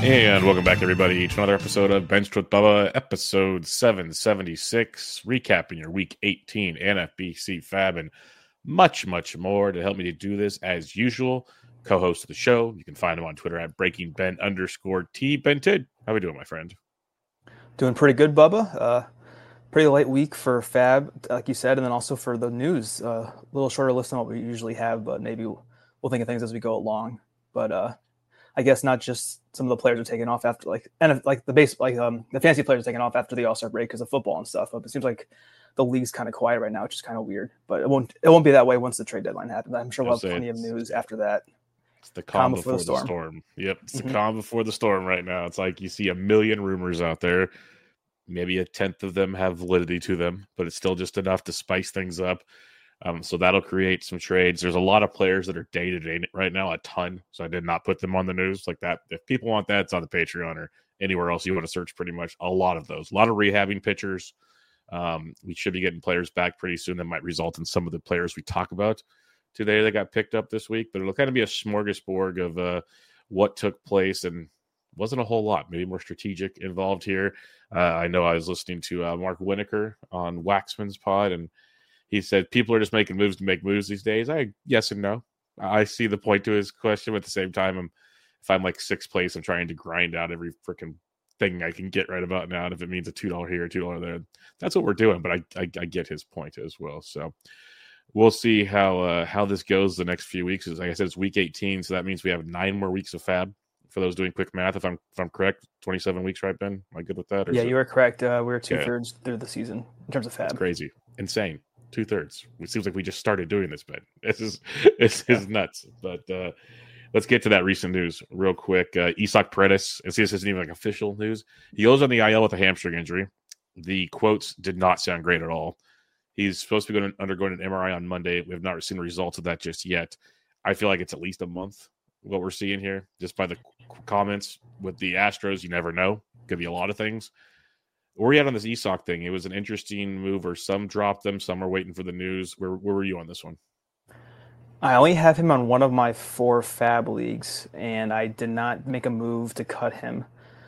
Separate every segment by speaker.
Speaker 1: And welcome back, everybody, to another episode of Benched with Bubba, episode 776, recapping your Week 18 NFBC Fab and much, much more. To help me to do this, as usual, co-host of the show. You can find him on Twitter at BreakingBen_T. Bented, how we doing, my friend?
Speaker 2: Doing pretty good, Bubba. Pretty light week for Fab, like you said, and then also for the news. A little shorter list than what we usually have, but maybe we'll think of things as we go along. But I guess not just some of the players are taking off after the fantasy players are taking off after the All-Star break because of football and stuff. But it seems like the league's kind of quiet right now, which is kind of weird. But it won't be that way once the trade deadline happens. I'm sure we'll have plenty of news after that.
Speaker 1: It's the calm before the storm. Yep, it's the calm before the storm right now. It's like you see a million rumors out there. Maybe a tenth of them have validity to them, but it's still just enough to spice things up. So that'll create some trades. There's a lot of players that are day-to-day right now, a ton. So I did not put them on the news like that. If people want that, it's on the Patreon or anywhere else you want to search pretty much. A lot of those. A lot of rehabbing pitchers. We should be getting players back pretty soon that might result in some of the players we talk about today that got picked up this week. But it'll kind of be a smorgasbord of what took place, and wasn't a whole lot. Maybe more strategic involved here. I know I was listening to Mark Winokur on Waxman's pod, and he said people are just making moves to make moves these days. Yes and no. I see the point to his question, but at the same time, if I'm like sixth place, I'm trying to grind out every freaking thing I can get right about now. And if it means a $2 here, $2 there, that's what we're doing. But I get his point as well. So we'll see how this goes the next few weeks. Like I said, it's week 18, so that means we have 9 more weeks of Fab. For those doing quick math, if I'm correct, 27 weeks, right, Ben? Am I good with that?
Speaker 2: Yeah, you are correct. We're 2/3 through the season in terms of Fab.
Speaker 1: That's crazy, insane. 2/3. It seems like we just started doing this, Ben. This is nuts. But let's get to that recent news real quick. Isaac Paredes, and see, this isn't even like official news. He goes on the IL with a hamstring injury. The quotes did not sound great at all. He's supposed to be undergoing an MRI on Monday. We have not seen the results of that just yet. I feel like it's at least a month. What we're seeing here, just by the comments with the Astros, you never know. Could be a lot of things. Where are you at on this Isak thing? It was an interesting move, or some dropped them, some are waiting for the news. Where were you on this one?
Speaker 2: I only have him on one of my 4 Fab leagues, and I did not make a move to cut him.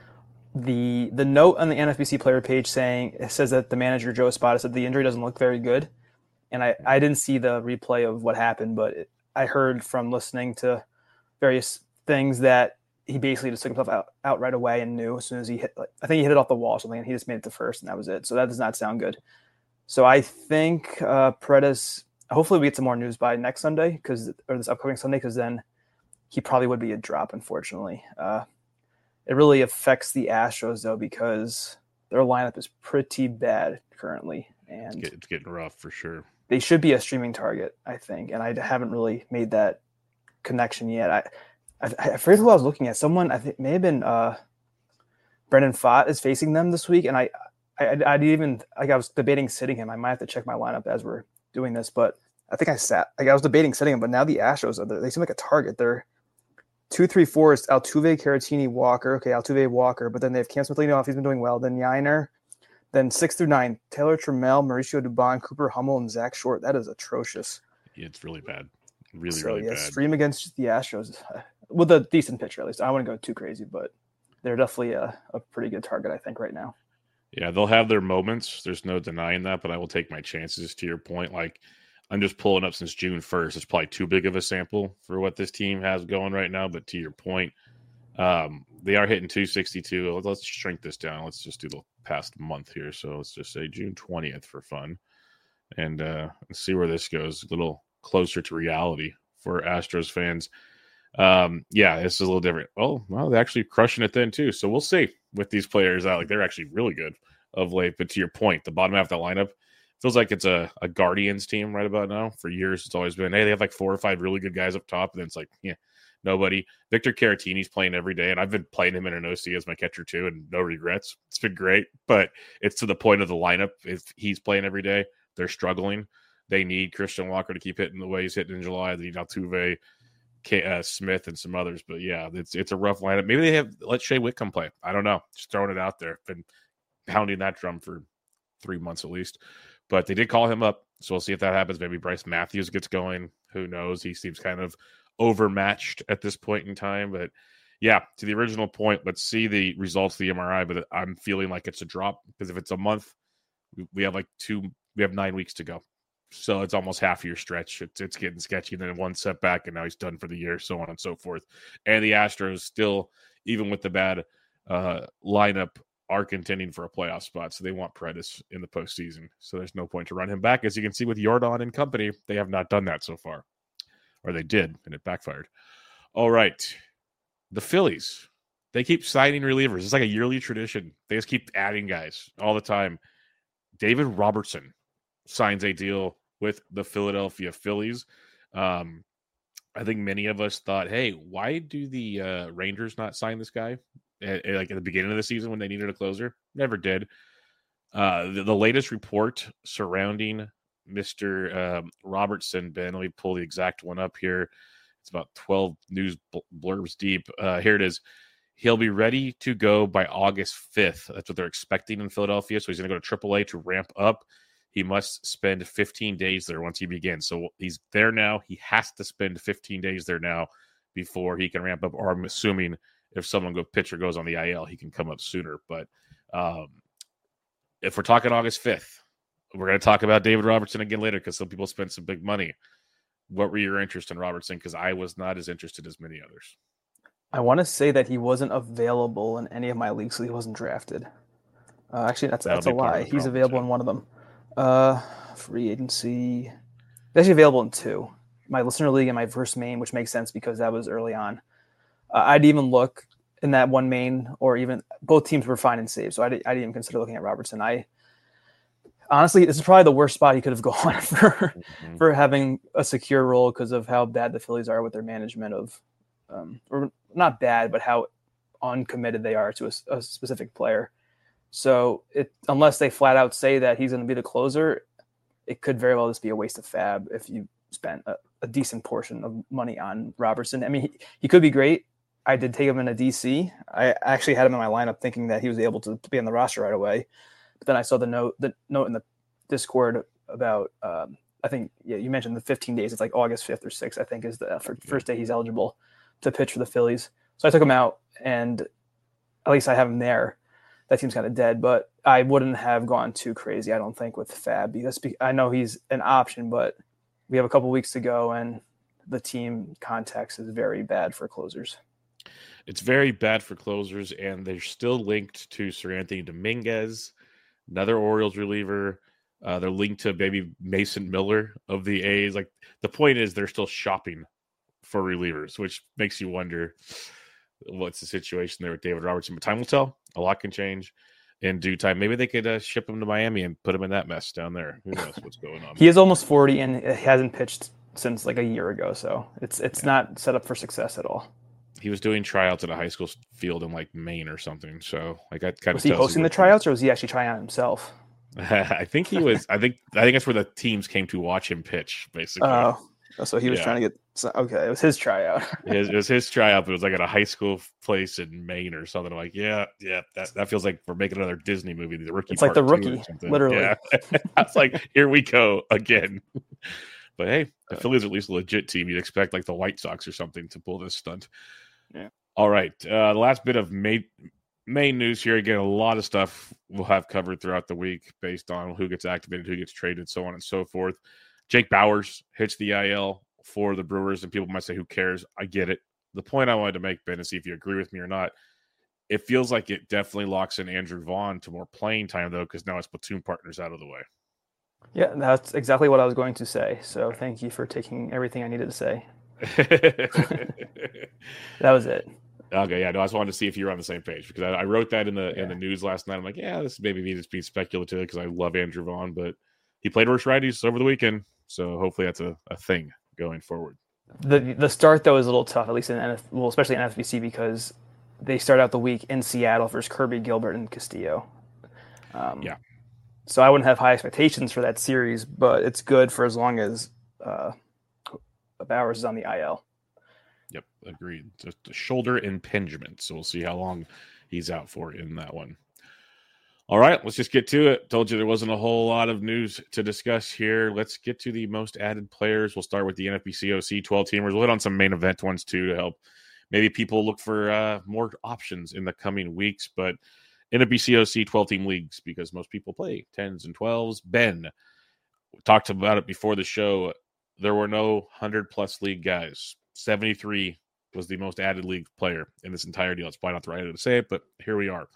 Speaker 2: The note on the NFBC player page says that the manager, Joe Espada, said the injury doesn't look very good. And I didn't see the replay of what happened, but I heard from listening to various things that he basically just took himself out right away and knew as soon as he hit. I think he hit it off the wall or something, and he just made it to first, and that was it. So that does not sound good. So I think Paredes. Hopefully, we get some more news by next Sunday, or this upcoming Sunday, because then he probably would be a drop. Unfortunately, it really affects the Astros though, because their lineup is pretty bad currently, and
Speaker 1: it's getting rough for sure.
Speaker 2: They should be a streaming target, I think, and I haven't really made that connection yet. I forget who I was looking at. Someone, I think may have been Brendan Pfaadt is facing them this week, and I was debating sitting him. I might have to check my lineup as we're doing this, but I think I was debating sitting him. But now the Astros they seem like a target. They're 2, 3, 4 is Altuve, Caratini, Walker. Okay, Altuve, Walker, but then they have Cam Smith-Lino off. He's been doing well. Then Yainer. Then 6 through 9, Taylor Trammell, Mauricio Dubon, Cooper Hummel, and Zach Short. That is atrocious.
Speaker 1: Yeah, it's really bad. Really bad.
Speaker 2: Stream against the Astros with a decent pitcher, at least. I wouldn't go too crazy, but they're definitely a pretty good target, I think, right now.
Speaker 1: Yeah, they'll have their moments. There's no denying that, but I will take my chances. To your point, like I'm just pulling up since June 1st. It's probably too big of a sample for what this team has going right now. But to your point, they are hitting 262. Let's shrink this down. Let's just do the past month here. So let's just say June 20th for fun, and see where this goes. A little closer to reality for Astros fans. Yeah, this is a little different. Oh, well, they're actually crushing it then too. So we'll see with these players out. Like they're actually really good of late. But to your point, the bottom half of that lineup feels like it's a Guardians team right about now. For years, it's always been, hey, they have like 4 or 5 really good guys up top, and then it's like, yeah, nobody. Victor Caratini's playing every day, and I've been playing him in an OC as my catcher too, and no regrets. It's been great, but it's to the point of the lineup. If he's playing every day, they're struggling. They need Christian Walker to keep hitting the way he's hitting in July. They need Altuve, Smith, and some others. But yeah, it's a rough lineup. Maybe they let Shea Whitcomb play. I don't know. Just throwing it out there. Been pounding that drum for 3 months at least. But they did call him up, so we'll see if that happens. Maybe Bryce Matthews gets going. Who knows? He seems kind of overmatched at this point in time. But Yeah, to the original point, let's see the results of the MRI, but I'm feeling like it's a drop because if it's a month, we have 9 weeks to go. So it's almost half a year stretch. It's getting sketchy. And then one setback, and now he's done for the year, so on and so forth. And the Astros still, even with the bad lineup, are contending for a playoff spot. So they want Paredes in the postseason. So there's no point to run him back. As you can see with Yordan and company, they have not done that so far. Or they did, and it backfired. All right. The Phillies, they keep signing relievers. It's like a yearly tradition. They just keep adding guys all the time. David Robertson signs a deal with the Philadelphia Phillies. I think many of us thought, hey, why do the Rangers not sign this guy at the beginning of the season when they needed a closer? Never did. The latest report surrounding Mr. Robertson, Ben, let me pull the exact one up here. It's about 12 news blurbs deep. Here it is. He'll be ready to go by August 5th. That's what they're expecting in Philadelphia. So he's going to go to AAA to ramp up. He must spend 15 days there once he begins. So he's there now. He has to spend 15 days there now before he can ramp up. Or I'm assuming if pitcher goes on the IL, he can come up sooner. But if we're talking August 5th, we're going to talk about David Robertson again later because some people spent some big money. What were your interest in Robertson? Because I was not as interested as many others.
Speaker 2: I want to say that he wasn't available in any of my leagues, so he wasn't drafted. Actually, that's a lie. He's available in one of them. Free agency. He's actually available in two. My listener league and my first main, which makes sense because that was early on. I'd even look in that one main, or even both teams were fine and safe, so I didn't even consider looking at Robertson. Honestly, this is probably the worst spot he could have gone for having a secure role because of how bad the Phillies are with their management of, or not bad, but how uncommitted they are to a specific player. So unless they flat out say that he's going to be the closer, it could very well just be a waste of fab if you spent a decent portion of money on Robertson. I mean, he could be great. I did take him in a DC. I actually had him in my lineup thinking that he was able to be on the roster right away. But then I saw the note in the Discord about, I think, you mentioned the 15 days. It's like August 5th or 6th, I think, is the first day he's eligible to pitch for the Phillies. So I took him out, and at least I have him there. That team's kind of dead, but I wouldn't have gone too crazy, I don't think, with Fab. Because I know he's an option, but we have a couple weeks to go, and the team context is very bad for closers.
Speaker 1: It's very bad for closers, and they're still linked to Seranthony Dominguez, another Orioles reliever. They're linked to maybe Mason Miller of the A's. Like, the point is they're still shopping for relievers, which makes you wonder what's the situation there with David Robertson. But time will tell. A lot can change in due time. Maybe they could ship him to Miami and put him in that mess down there. Who knows what's going on?
Speaker 2: He is almost 40 and hasn't pitched since like a year ago, so it's not set up for success at all.
Speaker 1: He was doing tryouts at a high school field in like Maine or something. So like that kind
Speaker 2: was he hosting the tryouts, or was he actually trying out himself?
Speaker 1: I think he was. I think that's where the teams came to watch him pitch, basically.
Speaker 2: Oh, so he was trying to get. Okay, it was his tryout.
Speaker 1: It was his tryout, but it was like at a high school place in Maine or something. I'm like, yeah, that feels like we're making another Disney movie. The Rookie.
Speaker 2: It's like The Rookie, literally.
Speaker 1: Yeah. I was like, here we go again. But hey, the Phillies are at least a legit team. You'd expect like the White Sox or something to pull this stunt.
Speaker 2: Yeah.
Speaker 1: All right. The last bit of main news here. Again, a lot of stuff we'll have covered throughout the week based on who gets activated, who gets traded, so on and so forth. Jake Bauers hits the IL for the Brewers, and people might say, who cares? I get it. The point I wanted to make, Ben, and see if you agree with me or not, it feels like it definitely locks in Andrew Vaughn to more playing time, though, because now his platoon partner's out of the way.
Speaker 2: Yeah, that's exactly what I was going to say. So thank you for taking everything I needed to say. That was it.
Speaker 1: Okay, yeah, no, I just wanted to see if you were on the same page because I wrote that in the news last night. I'm like, yeah, this maybe me just being speculative because I love Andrew Vaughn, but he played versus righties over the weekend, so hopefully that's a thing going forward.
Speaker 2: The start though is a little tough, at least especially in FBC, because they start out the week in Seattle versus Kirby, Gilbert, and Castillo.
Speaker 1: Yeah.
Speaker 2: So I wouldn't have high expectations for that series, but it's good for as long as Bauers is on the IL.
Speaker 1: Yep, agreed. Just a shoulder impingement, so we'll see how long he's out for in that one. All right, let's just get to it. Told you there wasn't a whole lot of news to discuss here. Let's get to the most added players. We'll start with the NFBC OC 12-teamers. We'll hit on some main event ones, too, to help maybe people look for more options in the coming weeks. But in a BCOC 12-team leagues, because most people play 10s and 12s, Ben, we talked about it before the show, there were no 100-plus league guys. 73 was the most added league player in this entire deal. It's probably not the right way to say it, but here we are.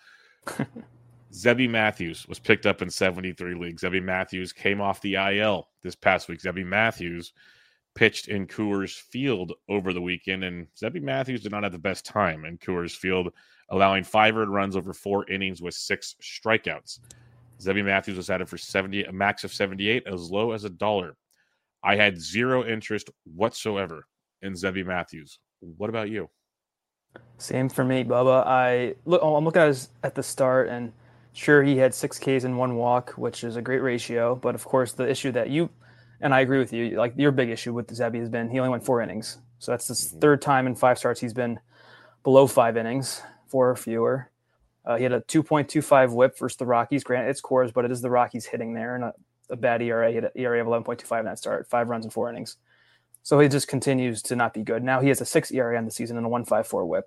Speaker 1: Zebby Matthews was picked up in 73 leagues. Zebby Matthews came off the IL this past week. Zebby Matthews pitched in Coors Field over the weekend, and Zebby Matthews did not have the best time in Coors Field, allowing 5 earned runs over 4 innings with 6 strikeouts. Zebby Matthews was added for a max of 78, as low as $1. I had zero interest whatsoever in Zebby Matthews. What about you?
Speaker 2: Same for me, Bubba. I'm looking at the start, and sure, he had 6 Ks and 1 walk, which is a great ratio. But of course, the issue that and I agree with you, like your big issue with Zebby has been he only went 4 innings. So that's the third time in 5 starts he's been below 5 innings, 4 or fewer. He had a 2.25 whip versus the Rockies. Granted, it's Coors, but it is the Rockies hitting there, and a bad ERA. He had an ERA of 11.25 in that start, 5 runs in 4 innings. So he just continues to not be good. Now he has a 6 ERA on the season and a 1.54 whip.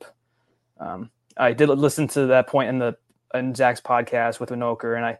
Speaker 2: I did listen to that point in Zach's podcast with Winokur, and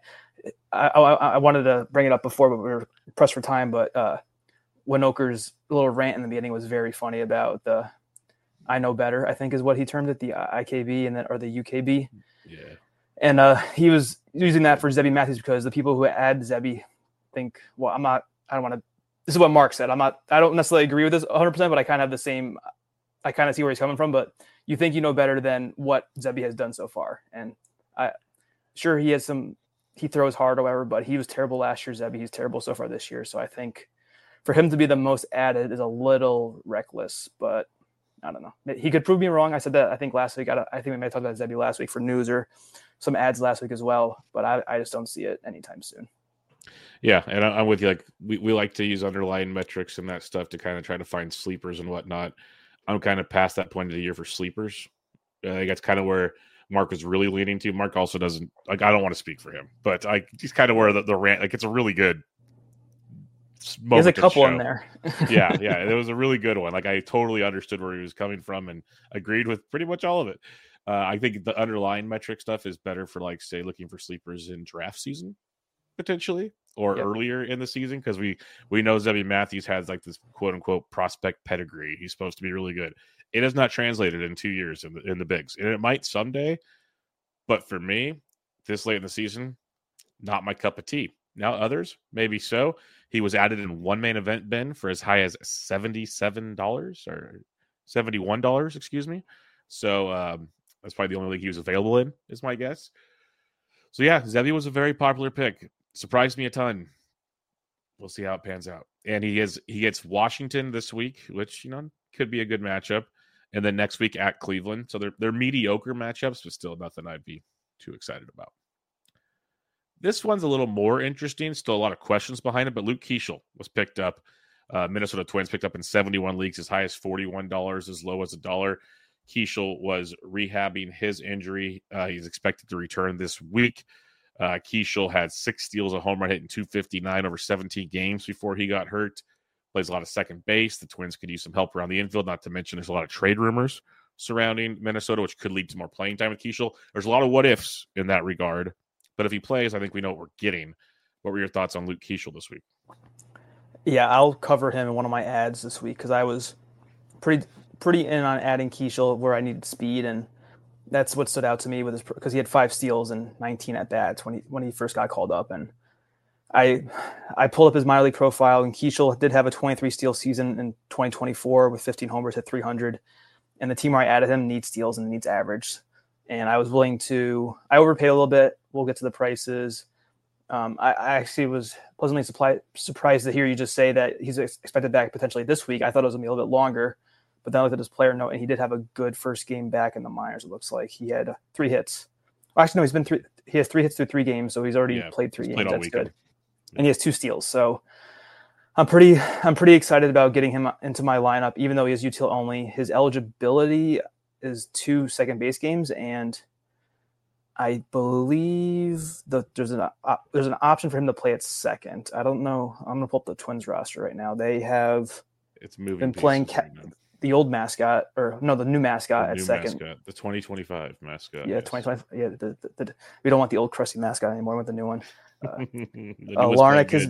Speaker 2: I wanted to bring it up before, but we were pressed for time. But Winokur's little rant in the beginning was very funny about the "I know better," I think is what he termed it, the IKB or the UKB.
Speaker 1: Yeah.
Speaker 2: And he was using that for Zebby Matthews because the people who add Zebby think, well, I don't want to. This is what Mark said. I don't necessarily agree with this 100%, but I kind of have the same. I kind of see where he's coming from, but you think you know better than what Zebby has done so far. And sure, he throws hard or whatever, but he was terrible last year, Zebby. He's terrible so far this year. So I think for him to be the most added is a little reckless, but I don't know. He could prove me wrong. I said that, I think, last week. I think we may have talked about Zebby last week for news or some ads last week as well, but I just don't see it anytime soon.
Speaker 1: Yeah, and I'm with you. Like we like to use underlying metrics and that stuff to kind of try to find sleepers and whatnot. I'm kind of past that point of the year for sleepers. I think that's kind of where Mark was really leaning to. Mark also doesn't like. I don't want to speak for him, but he's kind of where the rant. Like it's a really good.
Speaker 2: There's a couple in there.
Speaker 1: yeah, it was a really good one. Like I totally understood where he was coming from and agreed with pretty much all of it. I think the underlying metric stuff is better for, like, say, looking for sleepers in draft season potentially or earlier in the season, because we know Zebby Matthews has like this quote unquote prospect pedigree. He's supposed to be really good. It has not translated in 2 years in the bigs, and it might someday. But for me, this late in the season, not my cup of tea. Now others, maybe so. He was added in one main event, Ben, for as high as $77 or $71, excuse me. So that's probably the only league he was available in, is my guess. So yeah, Zebby was a very popular pick. Surprised me a ton. We'll see how it pans out. And he gets Washington this week, which, could be a good matchup. And then next week at Cleveland. So they're mediocre matchups, but still nothing I'd be too excited about. This one's a little more interesting. Still a lot of questions behind it, but Luke Keeschel was picked up. Minnesota Twins picked up in 71 leagues, as high as $41, as low as $1. Keeschel was rehabbing his injury. He's expected to return this week. Keeschel had 6 steals, a home run hit in 259 over 17 games before he got hurt. Plays a lot of second base. The Twins could use some help around the infield, not to mention there's a lot of trade rumors surrounding Minnesota, which could lead to more playing time with Keeschel. There's a lot of what-ifs in that regard. But if he plays, I think we know what we're getting. What were your thoughts on Luke Keeschel this week?
Speaker 2: Yeah, I'll cover him in one of my ads this week because I was pretty in on adding Keeschel where I needed speed, and that's what stood out to me with his, because he had 5 steals and 19 at bats when he first got called up. And I pulled up his minor league profile, and Keeschel did have a 23 steal season in 2024 with 15 homers at 300. And the team where I added him needs steals and needs average. And I was willing to. I overpaid a little bit. We'll get to the prices. I actually was pleasantly surprised to hear you just say that he's expected back potentially this week. I thought it was going to be a little bit longer. But then I looked at his player note, and he did have a good first game back in the minors. It looks like he had 3 hits. Well, actually, no, he has 3 hits through 3 games, so he's already played 3 games. That's good. And he has 2 steals. So I'm pretty excited about getting him into my lineup, even though he is util only. His eligibility is 2 second base games, and I believe that there's an option for him to play at second. I don't know. I'm gonna pull up the Twins roster right now. They have
Speaker 1: it's moving
Speaker 2: been playing. the old mascot, or no, the new mascot at second.
Speaker 1: Mascot, the 2025 mascot.
Speaker 2: Yeah,
Speaker 1: yes.
Speaker 2: 2025. Yeah, we don't want the old crusty mascot anymore. We want the new one.
Speaker 1: Larnach is,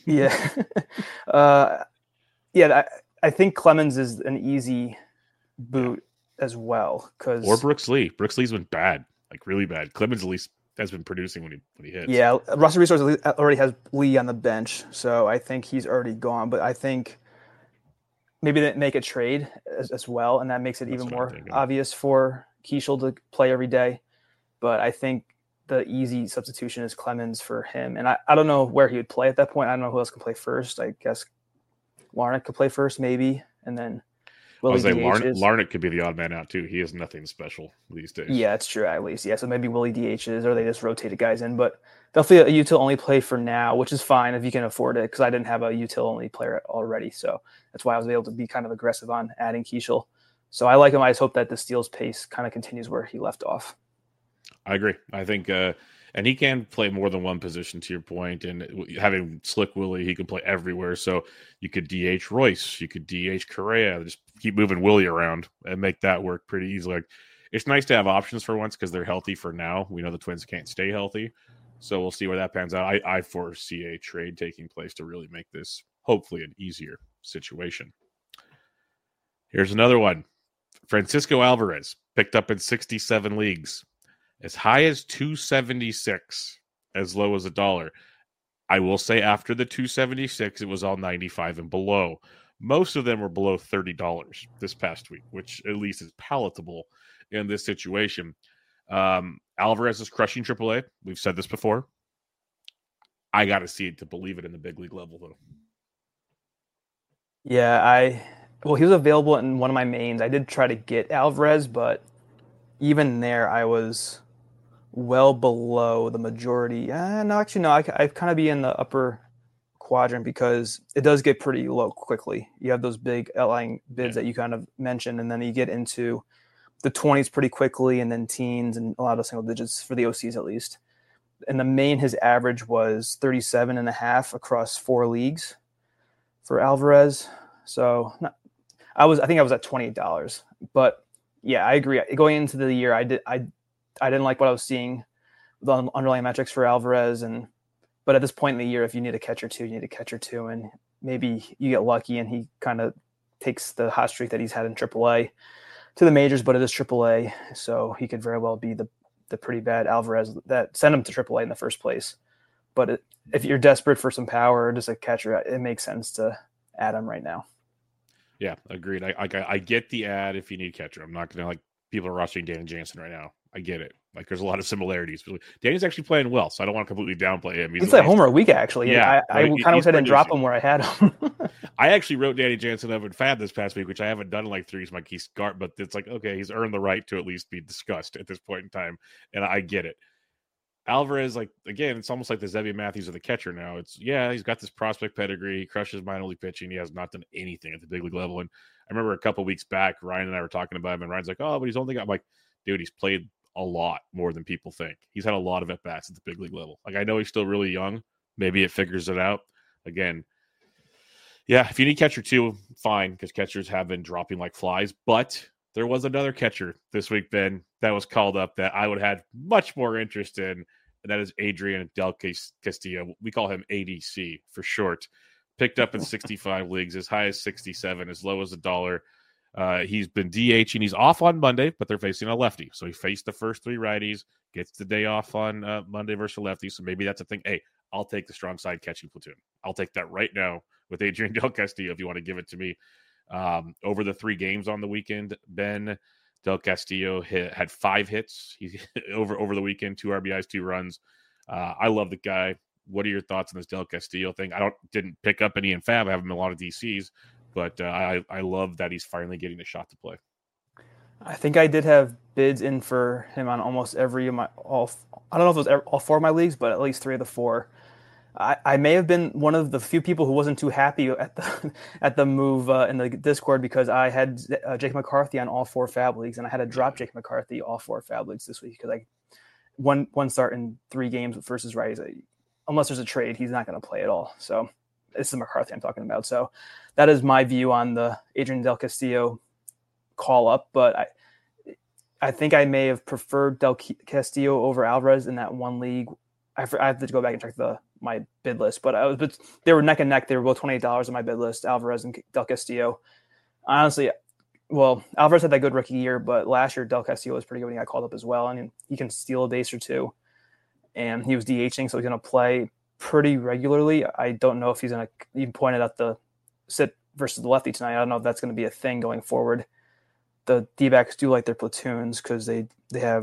Speaker 2: yeah, I think Clemens is an easy boot as well.
Speaker 1: Or Brooks Lee. Brooks Lee's been bad, like really bad. Clemens at least has been producing when he hits.
Speaker 2: Yeah, Russell Resources already has Lee on the bench, so I think he's already gone. But I think maybe they make a trade as well, and that makes it even more obvious for Keishel to play every day. But I think the easy substitution is Clemens for him. And I don't know where he would play at that point. I don't know who else can play first. I guess Larnach could play first, maybe. And then
Speaker 1: Willie Larnach could be the odd man out, too. He has nothing special these days.
Speaker 2: Yeah, it's true, at least. Yeah, so maybe Willie DHs, or they just rotated guys in. But definitely a util-only play for now, which is fine if you can afford it, because I didn't have a util-only player already. So that's why I was able to be kind of aggressive on adding Keishel. So I like him. I just hope that the Steel's pace kind of continues where he left off.
Speaker 1: I agree. I think, and he can play more than one position, to your point. And having Slick Willie, he can play everywhere. So you could DH Royce, you could DH Correa, just keep moving Willie around and make that work pretty easily. Like, it's nice to have options for once because they're healthy for now. We know the Twins can't stay healthy, so we'll see where that pans out. I foresee a trade taking place to really make this hopefully an easier situation. Here's another one. Francisco Alvarez picked up in 67 leagues. As high as $276, as low as $1. I will say after the $276, it was all 95 and below. Most of them were below $30 this past week, which at least is palatable in this situation. Alvarez is crushing AAA. We've said this before. I got to see it to believe it in the big league level, though.
Speaker 2: Yeah, he was available in one of my mains. I did try to get Alvarez, but even there, I was well below the majority. I kind of be in the upper quadrant because it does get pretty low quickly. You have those big outlying bids that you kind of mentioned, and then you get into the 20s pretty quickly, and then teens and a lot of single digits for the OCs at least. In the main, his average was 37.5 across 4 leagues for Alvarez. So I think I was at $28, but yeah, I agree. Going into the year, I didn't like what I was seeing, the underlying metrics for Alvarez, but at this point in the year, if you need a catcher too, you need a catcher too, and maybe you get lucky and he kind of takes the hot streak that he's had in AAA to the majors, but it is AAA, so he could very well be the pretty bad Alvarez that sent him to AAA in the first place. But if you're desperate for some power or just a catcher, it makes sense to add him right now.
Speaker 1: Yeah, agreed. I get the ad if you need catcher. I'm not going to like people are rushing Danny Jansen right now. I get it. Like, there's a lot of similarities. Danny's actually playing well, so I don't want to completely downplay him.
Speaker 2: He's like homer a week, actually. Yeah, I kind of wish I didn't drop him where I had him.
Speaker 1: I actually wrote Danny Jansen up in Fab this past week, which I haven't done in like 3 weeks. He's guard, but it's like, okay, he's earned the right to at least be discussed at this point in time, and I get it. Alvarez, like, again, it's almost like the Zebby Matthews of the catcher now. He's got this prospect pedigree. He crushes minor league pitching. He has not done anything at the big league level. And I remember a couple weeks back, Ryan and I were talking about him, and Ryan's like, oh, but he's only got, I'm like, dude, he's played a lot more than people think. He's had a lot of at-bats at the big league level. Like, I know he's still really young. Maybe it figures it out. Again, yeah, if you need catcher too, fine, because catchers have been dropping like flies. But there was another catcher this week, Ben, that was called up that I would have had much more interest in, and that is Adrian Del Castillo. We call him ADC for short. Picked up in 65 leagues, as high as 67, as low as $1. He's been DHing. He's off on Monday, but they're facing a lefty. So he faced the first 3 righties, gets the day off on Monday versus a lefty. So maybe that's a thing. Hey, I'll take the strong side catching platoon. I'll take that right now with Adrian Del Castillo if you want to give it to me. Over the 3 games on the weekend, Ben Del Castillo had 5 hits. He over the weekend, 2 RBIs, 2 runs. I love the guy. What are your thoughts on this Del Castillo thing? I didn't pick up any in Fab. I have him in a lot of DCs. But I love that he's finally getting a shot to play.
Speaker 2: I think I did have bids in for him on almost every of my I don't know if it was all 4 of my leagues, but at least 3 of the 4. I may have been one of the few people who wasn't too happy at the move in the Discord because I had Jake McCarthy on all 4 Fab leagues, and I had to drop Jake McCarthy all 4 Fab leagues this week because one start in 3 games versus righties. Unless there's a trade, he's not going to play at all. So this is McCarthy I'm talking about. So that is my view on the Adrian Del Castillo call up, but I think I may have preferred Del Castillo over Alvarez in that one league. I have to go back and check my bid list, but they were neck and neck. They were both $28 on my bid list, Alvarez and Del Castillo. Honestly, well, Alvarez had that good rookie year, but last year Del Castillo was pretty good when he got called up as well. I mean, he can steal a base or two, and he was DHing, so he's going to play pretty regularly. I don't know if he's going to. You pointed out the sit versus the lefty tonight. I don't know if that's going to be a thing going forward. The D-backs do like their platoons because they have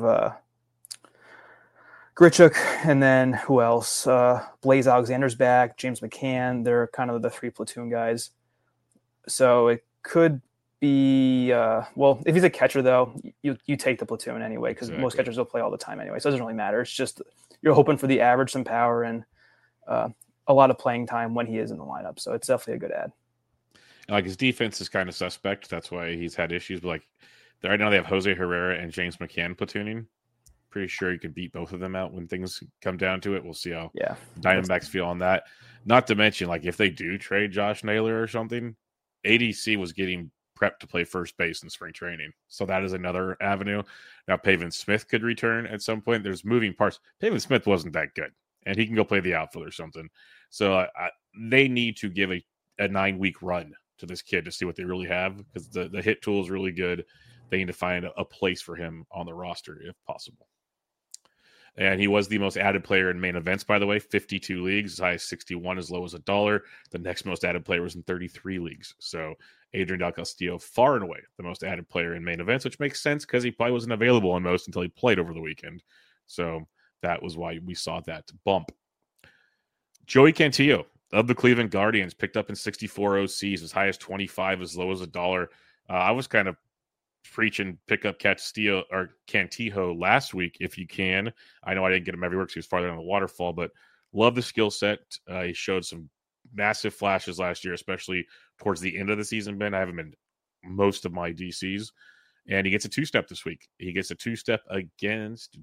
Speaker 2: Grichuk, and then who else? Blaze Alexander's back, James McCann. They're kind of the three platoon guys. So it could be well, if he's a catcher though, you take the platoon anyway because most catchers will play all the time anyway, so it doesn't really matter. It's just you're hoping for the average, some power, and a lot of playing time when he is in the lineup. So it's definitely a good ad.
Speaker 1: Like his defense is kind of suspect. That's why he's had issues. But like right now they have Jose Herrera and James McCann platooning. Pretty sure you could beat both of them out when things come down to it. We'll see how Diamondbacks feel on that. Not to mention, like if they do trade Josh Naylor or something, ADC was getting prepped to play first base in spring training. So that is another avenue. Now Pavin Smith could return at some point. There's moving parts. Pavin Smith wasn't that good, and he can go play the outfield or something. So they need to give a 9-week run to this kid to see what they really have because the hit tool is really good. They need to find a place for him on the roster if possible. And he was the most added player in main events, by the way, 52 leagues, as high as 61, as low as $1. The next most added player was in 33 leagues. So Adrian Del Castillo, far and away the most added player in main events, which makes sense because he probably wasn't available in most until he played over the weekend. So that was why we saw that bump. Joey Cantillo of the Cleveland Guardians picked up in 64 OCs, as high as 25, as low as $1. I was kind of preaching pick up Castillo or Cantillo last week if you can. I know I didn't get him everywhere because he was farther down the waterfall, but love the skill set. He showed some massive flashes last year, especially towards the end of the season. Ben, I have him in most of my DCs, and he gets a 2-step this week. He gets a 2-step against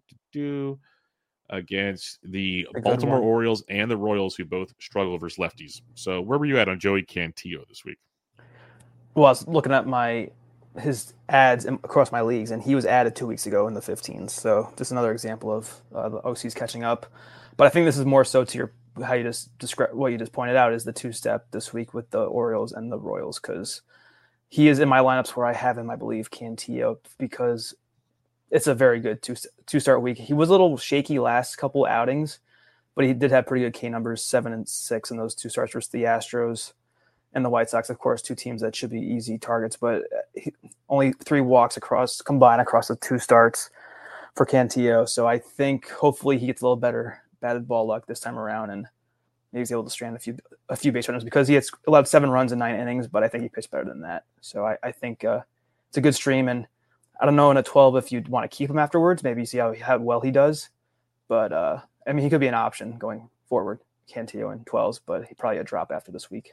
Speaker 1: the Baltimore Orioles and the Royals, who both struggle versus lefties. So where were you at on Joey Cantillo this week?
Speaker 2: Well, I was looking at his ads across my leagues, and he was added 2 weeks ago in the 15s. So just another example of the OCs catching up. But I think this is more so to how you just describe what you just pointed out is the 2-step this week with the Orioles and the Royals, because he is in my lineups where I have him, I believe, Cantillo, because it's a very good two-start week. He was a little shaky last couple outings, but he did have pretty good K numbers, 7 and 6 in those 2 starts versus the Astros and the White Sox, of course, 2 teams that should be easy targets, but only 3 walks combined across the 2 starts for Cantillo. So I think hopefully he gets a little better batted ball luck this time around, and maybe he's able to strand a few base runners because he has allowed 7 runs in 9 innings, but I think he pitched better than that. So I think it's a good stream, and I don't know in a 12 if you'd want to keep him afterwards. Maybe you see how well he does, but I mean he could be an option going forward, Cantillo in 12s, but he probably a drop after this week.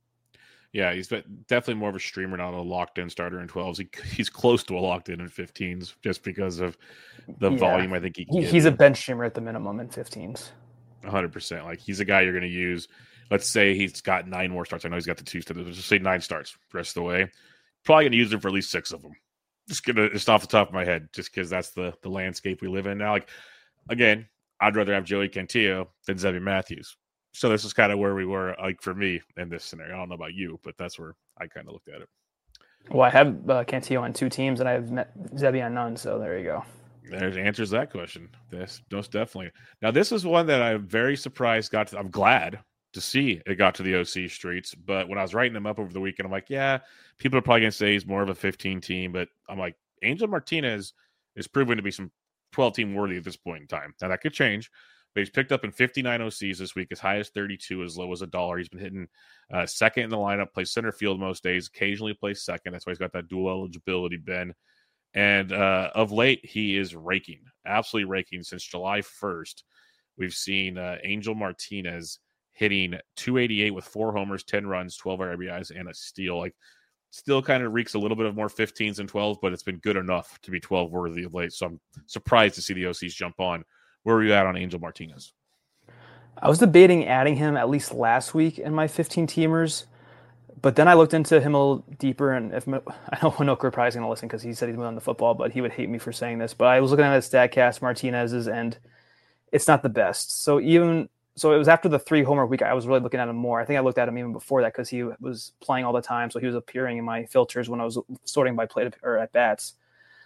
Speaker 1: Yeah, he's definitely more of a streamer, not a locked-in starter in 12s. He's close to a locked-in in 15s just because of the volume I think
Speaker 2: he's a bench streamer at the minimum in 15s.
Speaker 1: 100%. Like, he's a guy you're going to use. Let's say he's got 9 more starts. I know he's got the 2 starts. Let's just say 9 starts the rest of the way. Probably going to use him for at least 6 of them. Just off the top of my head, just because that's the landscape we live in now. Like, again, I'd rather have Joey Cantillo than Zebby Matthews. So this is kind of where we were, like, for me in this scenario. I don't know about you, but that's where I kind of looked at it.
Speaker 2: Well, I have Cantillo on 2 teams, and I have Zebby on none, so there you go.
Speaker 1: There's answers that question. This most definitely. Now, this is one that I'm very surprised I'm glad to see it got to the OC streets, but when I was writing them up over the weekend, I'm like, yeah, people are probably going to say he's more of a 15 team, but I'm like, Angel Martinez is proven to be some 12-team worthy at this point in time. Now, that could change. But he's picked up in 59 OCs this week, as high as 32, as low as $1. He's been hitting second in the lineup, plays center field most days, occasionally plays second. That's why he's got that dual eligibility, Ben. And of late, he is raking, absolutely raking. Since July 1st, we've seen Angel Martinez hitting .288 with 4 homers, 10 runs, 12 RBIs, and a steal. Like, still kind of reeks a little bit of more 15s and 12s, but it's been good enough to be 12 worthy of late. So I'm surprised to see the OCs jump on. Where were you at on Angel Martinez?
Speaker 2: I was debating adding him at least last week in my 15-teamers, But then I looked into him a little deeper, and if I know Winokur probably is going to listen because he said he's been on the football, but he would hate me for saying this. But I was looking at his StatCast, Martinez's, and it's not the best. So it was after the 3 homer week, I was really looking at him more. I think I looked at him even before that because he was playing all the time, so he was appearing in my filters when I was sorting by play or at bats.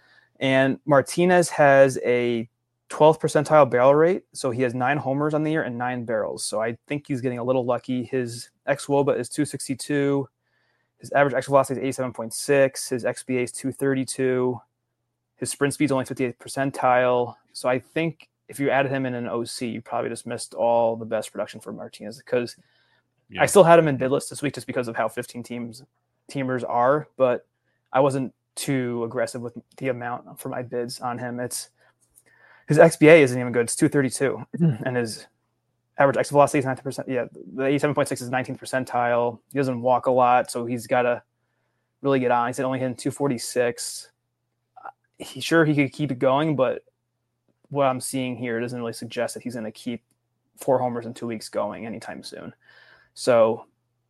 Speaker 2: And Martinez has a 12th percentile barrel rate, so he has 9 homers on the year and 9 barrels. So I think he's getting a little lucky. His xWOBA is 262. His average exit velocity is 87.6. His XBA is 232. His sprint speed is only 58th percentile. So I think if you added him in an OC, you probably just missed all the best production for Martinez because I still had him in bid list this week just because of how 15 teamers are, but I wasn't too aggressive with the amount for my bids on him. His XBA isn't even good. It's 232, and his average exit velocity is 19%. Yeah, the 87.6 is 19th percentile. He doesn't walk a lot, so he's got to really get on. He's only hitting 246. He could keep it going, but what I'm seeing here doesn't really suggest that he's going to keep 4 homers in 2 weeks going anytime soon. So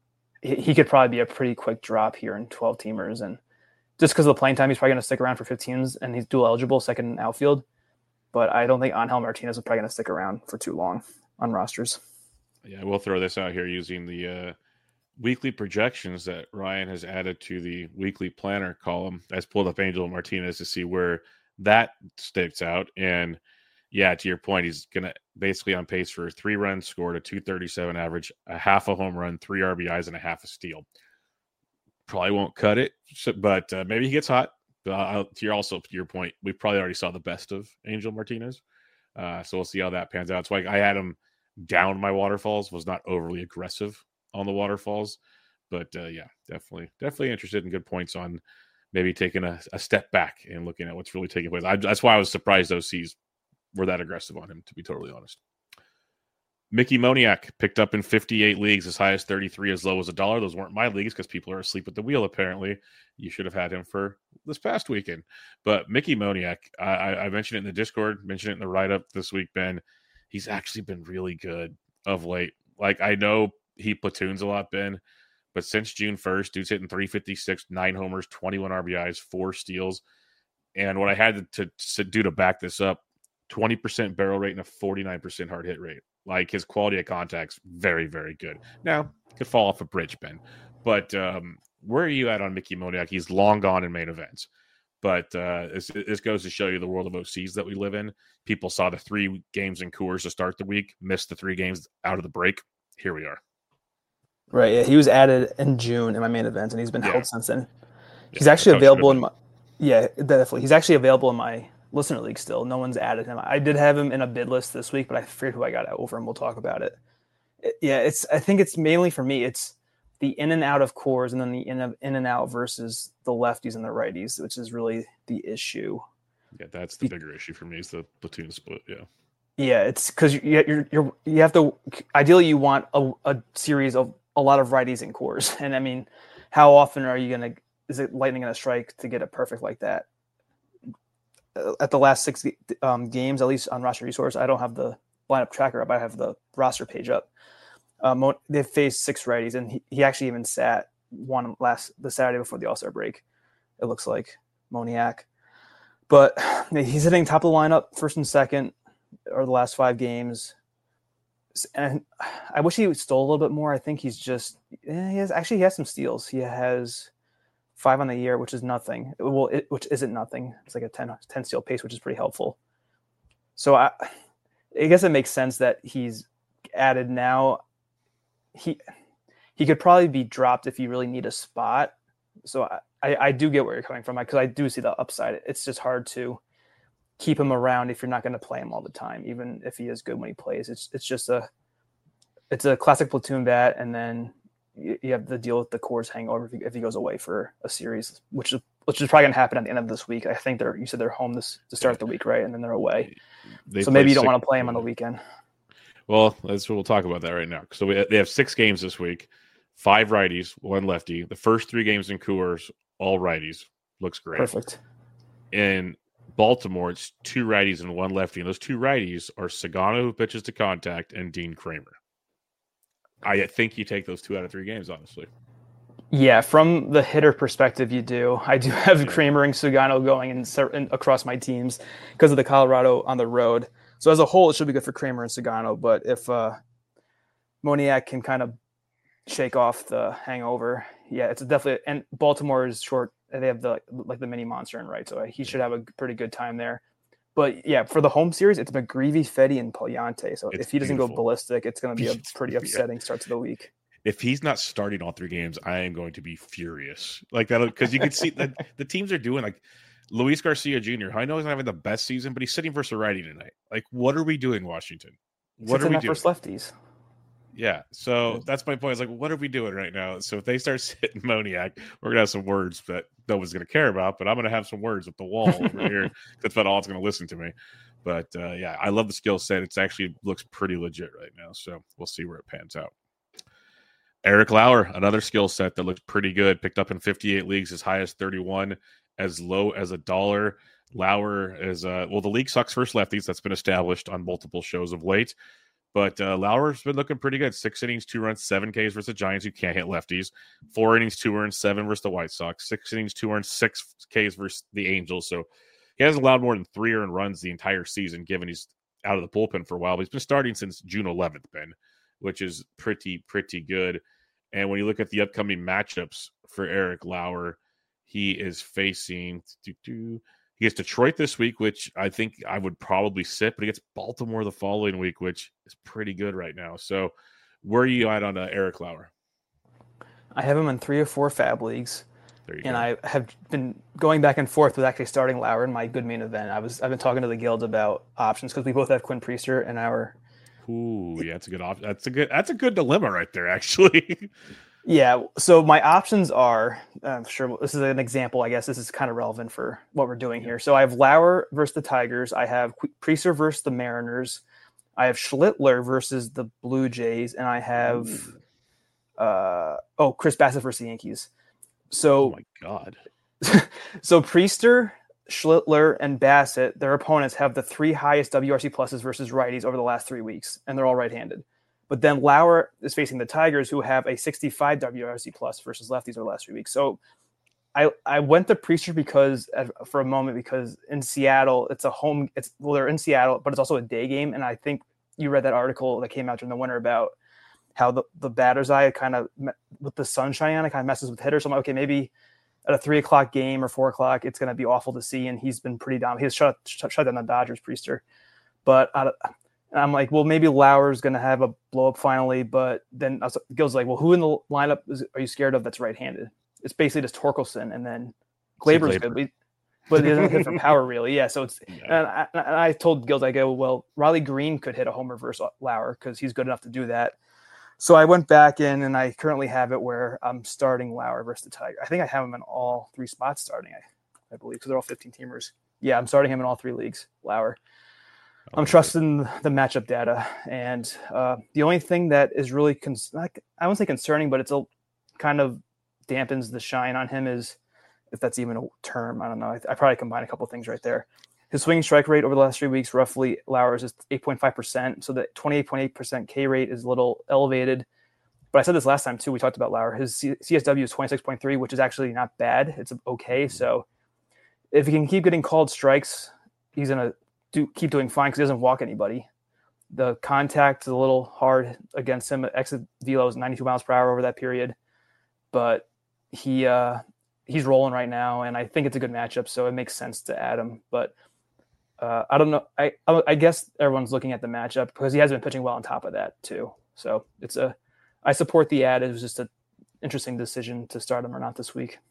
Speaker 2: he could probably be a pretty quick drop here in 12 teamers, and just because of the playing time, he's probably going to stick around for 15s, and he's dual eligible, second in outfield. But I don't think Angel Martinez is probably going to stick around for too long on rosters.
Speaker 1: Yeah, we'll throw this out here using the weekly projections that Ryan has added to the weekly planner column. I pulled up Angel Martinez to see where that sticks out. And yeah, to your point, he's going to basically on pace for 3 runs scored, a 237 average, a half a home run, 3 RBIs, and a half a steal. Probably won't cut it, but maybe he gets hot. To your point, we probably already saw the best of Angel Martinez. So we'll see how that pans out. It's like I had him down my waterfalls, was not overly aggressive on the waterfalls. But yeah, definitely interested in good points on maybe taking a step back and looking at what's really taking place. That's why I was surprised OCs were that aggressive on him, to be totally honest. Mickey Moniak picked up in 58 leagues, as high as 33, as low as $1. Those weren't my leagues because people are asleep at the wheel, apparently. You should have had him for this past weekend. But Mickey Moniak, I mentioned it in the Discord, mentioned it in the write-up this week, Ben. He's actually been really good of late. Like, I know he platoons a lot, Ben, but since June 1st, dude's hitting 356, 9 homers, 21 RBIs, 4 steals. And what I had to do to back this up, 20% barrel rate and a 49% hard hit rate. Like, his quality of contact's very, very good. Now, could fall off a bridge, Ben. But where are you at on Mickey Moniak? He's long gone in main events. But this goes to show you the world of OCs that we live in. People saw the 3 games in Coors to start the week, missed the 3 games out of the break. Here we are.
Speaker 2: Right, yeah. He was added in June in my main events, and he's been held since then. He's actually available in my – yeah, definitely. He's actually available in my – listener league still. No one's added him. I did have him in a bid list this week, but I figured who I got over, and we'll talk about it. I think it's mainly for me. It's the in and out of Coors, and then the in and out versus the lefties and the righties, which is really the issue.
Speaker 1: Yeah, that's the bigger issue for me is the platoon split. Yeah.
Speaker 2: Yeah, it's because you have to. Ideally, you want a series of a lot of righties in Coors, and I mean, how often are you gonna? Is it lightning in a strike to get it perfect like that? At the last 6 games, at least on Roster Resource, I don't have the lineup tracker up. I have the roster page up. They've faced 6 righties, and he actually even sat one the Saturday before the All-Star break. It looks like Moniak, but he's hitting top of the lineup, first and second, or the last 5 games. And I wish he stole a little bit more. I think he has some steals. He has 5 on the year, which is nothing. Which isn't nothing. It's like a 10 steal pace, which is pretty helpful. So I guess it makes sense that he's added now. He could probably be dropped if you really need a spot. So I do get where you're coming from, because I do see the upside. It's just hard to keep him around if you're not going to play him all the time, even if he is good when he plays. It's a classic platoon bat, and then you have to deal with the Coors hangover if he goes away for a series, which is probably going to happen at the end of this week. I think you said they're home to start the week, right? And then they're away. So maybe you don't want to play him on the weekend.
Speaker 1: Well, we'll talk about that right now. So they have 6 games this week, 5 righties, 1 lefty. The first 3 games in Coors, all righties. Looks great.
Speaker 2: Perfect.
Speaker 1: In Baltimore, it's 2 righties and 1 lefty. And those 2 righties are Sagano, who pitches to contact, and Dean Kramer. I think you take those 2 out of 3 games, honestly.
Speaker 2: Yeah, from the hitter perspective, you do. I do have
Speaker 1: Yeah.
Speaker 2: Kramer and Sugano going in across my teams because of the Colorado on the road. So as a whole, it should be good for Kramer and Sugano. But if Moniak can kind of shake off the hangover, yeah, it's definitely. And Baltimore is short. They have the mini monster in right, so he should have a pretty good time there. But yeah, for the home series, it's McGreevy, Fedde, and Poliante. So
Speaker 1: It's
Speaker 2: if he doesn't go
Speaker 1: beautiful.
Speaker 2: ballistic, it's going to be a pretty
Speaker 1: Yeah.
Speaker 2: upsetting start to the week.
Speaker 1: If he's not starting all 3 games, I am going to be furious. Like that, because you can see that the teams are doing like Luis Garcia Jr. I know he's not having the best season, but he's sitting versus a righty tonight. Like, what are we doing, Washington? What are we doing?
Speaker 2: Versus lefties.
Speaker 1: Yeah, so that's my point. It's like, what are we doing right now? So if they start sitting Moniak, we're gonna have some words that nobody's gonna care about, but I'm gonna have some words with the wall over here. That's about all it's gonna listen to me. But yeah, I love the skill set. It's actually looks pretty legit right now. So we'll see where it pans out. Eric Lauer, another skill set that looks pretty good. Picked up in 58 leagues, as high as 31, as low as $1. Lauer is well, the league sucks versus lefties. That's been established on multiple shows of late. But Lauer's been looking pretty good. 6 innings, 2 runs, 7 Ks versus the Giants, who can't hit lefties. 4 innings, 2 runs, 7 versus the White Sox. 6 innings, 2 runs, 6 Ks versus the Angels. So he hasn't allowed more than 3 earned runs the entire season, given he's out of the bullpen for a while. But he's been starting since June 11th, Ben, which is pretty good. And when you look at the upcoming matchups for Eric Lauer, he is facing he gets Detroit this week, which I think I would probably sit, but he gets Baltimore the following week, which is pretty good right now. So where are you at on Eric Lauer?
Speaker 2: I have him in 3 or 4 fab leagues.
Speaker 1: And
Speaker 2: go. I have been going back and forth with actually starting Lauer in my good main event. I've been talking to the guild about options because we both have Quinn Priester in our.
Speaker 1: Ooh, yeah, that's a good option. That's a good dilemma right there, actually.
Speaker 2: Yeah, so my options are, I'm sure this is an example, I guess this is kind of relevant for what we're doing here. So I have Lauer versus the Tigers. I have Priester versus the Mariners. I have Schlittler versus the Blue Jays. And I have, Chris Bassett versus the Yankees. So,
Speaker 1: oh my God.
Speaker 2: So Priester, Schlittler, and Bassett, their opponents have the 3 highest WRC pluses versus righties over the last 3 weeks, and they're all right-handed. But then Lauer is facing the Tigers, who have a 65 WRC plus versus lefties over the last 3 weeks. So I went to Priester for a moment because in Seattle, they're in Seattle, but it's also a day game. And I think you read that article that came out during the winter about how the batter's eye kind of, with the sun shining on it, kind of messes with hitters. So I'm like, okay, maybe at a 3 o'clock game or 4 o'clock, it's going to be awful to see. And he's been pretty down. He's shut down the Dodgers, Priester. But I'm like, well, maybe Lauer's going to have a blow up finally. But then Gil's like, well, who in the lineup are you scared of that's right-handed? It's basically just Torkelson, and then Glaber's good, but he doesn't hit for power really. Yeah, so it's yeah. And I told Gills, I go, well, Riley Green could hit a home reverse Lauer because he's good enough to do that. So I went back in, and I currently have it where I'm starting Lauer versus the Tiger. I think I have him in all 3 spots starting, I believe, because they're all 15-teamers. Yeah, I'm starting him in all 3 leagues, Lauer. I'm trusting the matchup data, and the only thing that is really I won't say concerning, but it's a kind of dampens the shine on him is, if that's even a term, I don't know. I probably combine a couple of things right there. His swing strike rate over the last 3 weeks, roughly, Lauer's is 8.5%, so the 28.8% K rate is a little elevated. But I said this last time too. We talked about Lauer. His CSW is 26.3, which is actually not bad. It's okay. So if he can keep getting called strikes, he's gonna keep doing fine because he doesn't walk anybody. The contact is a little hard against him. Exit velo is 92 miles per hour over that period, but he's rolling right now, and I think it's a good matchup, so it makes sense to add him. But I don't know. I guess everyone's looking at the matchup because he has been pitching well on top of that too. So I support the ad. It was just an interesting decision to start him or not this week.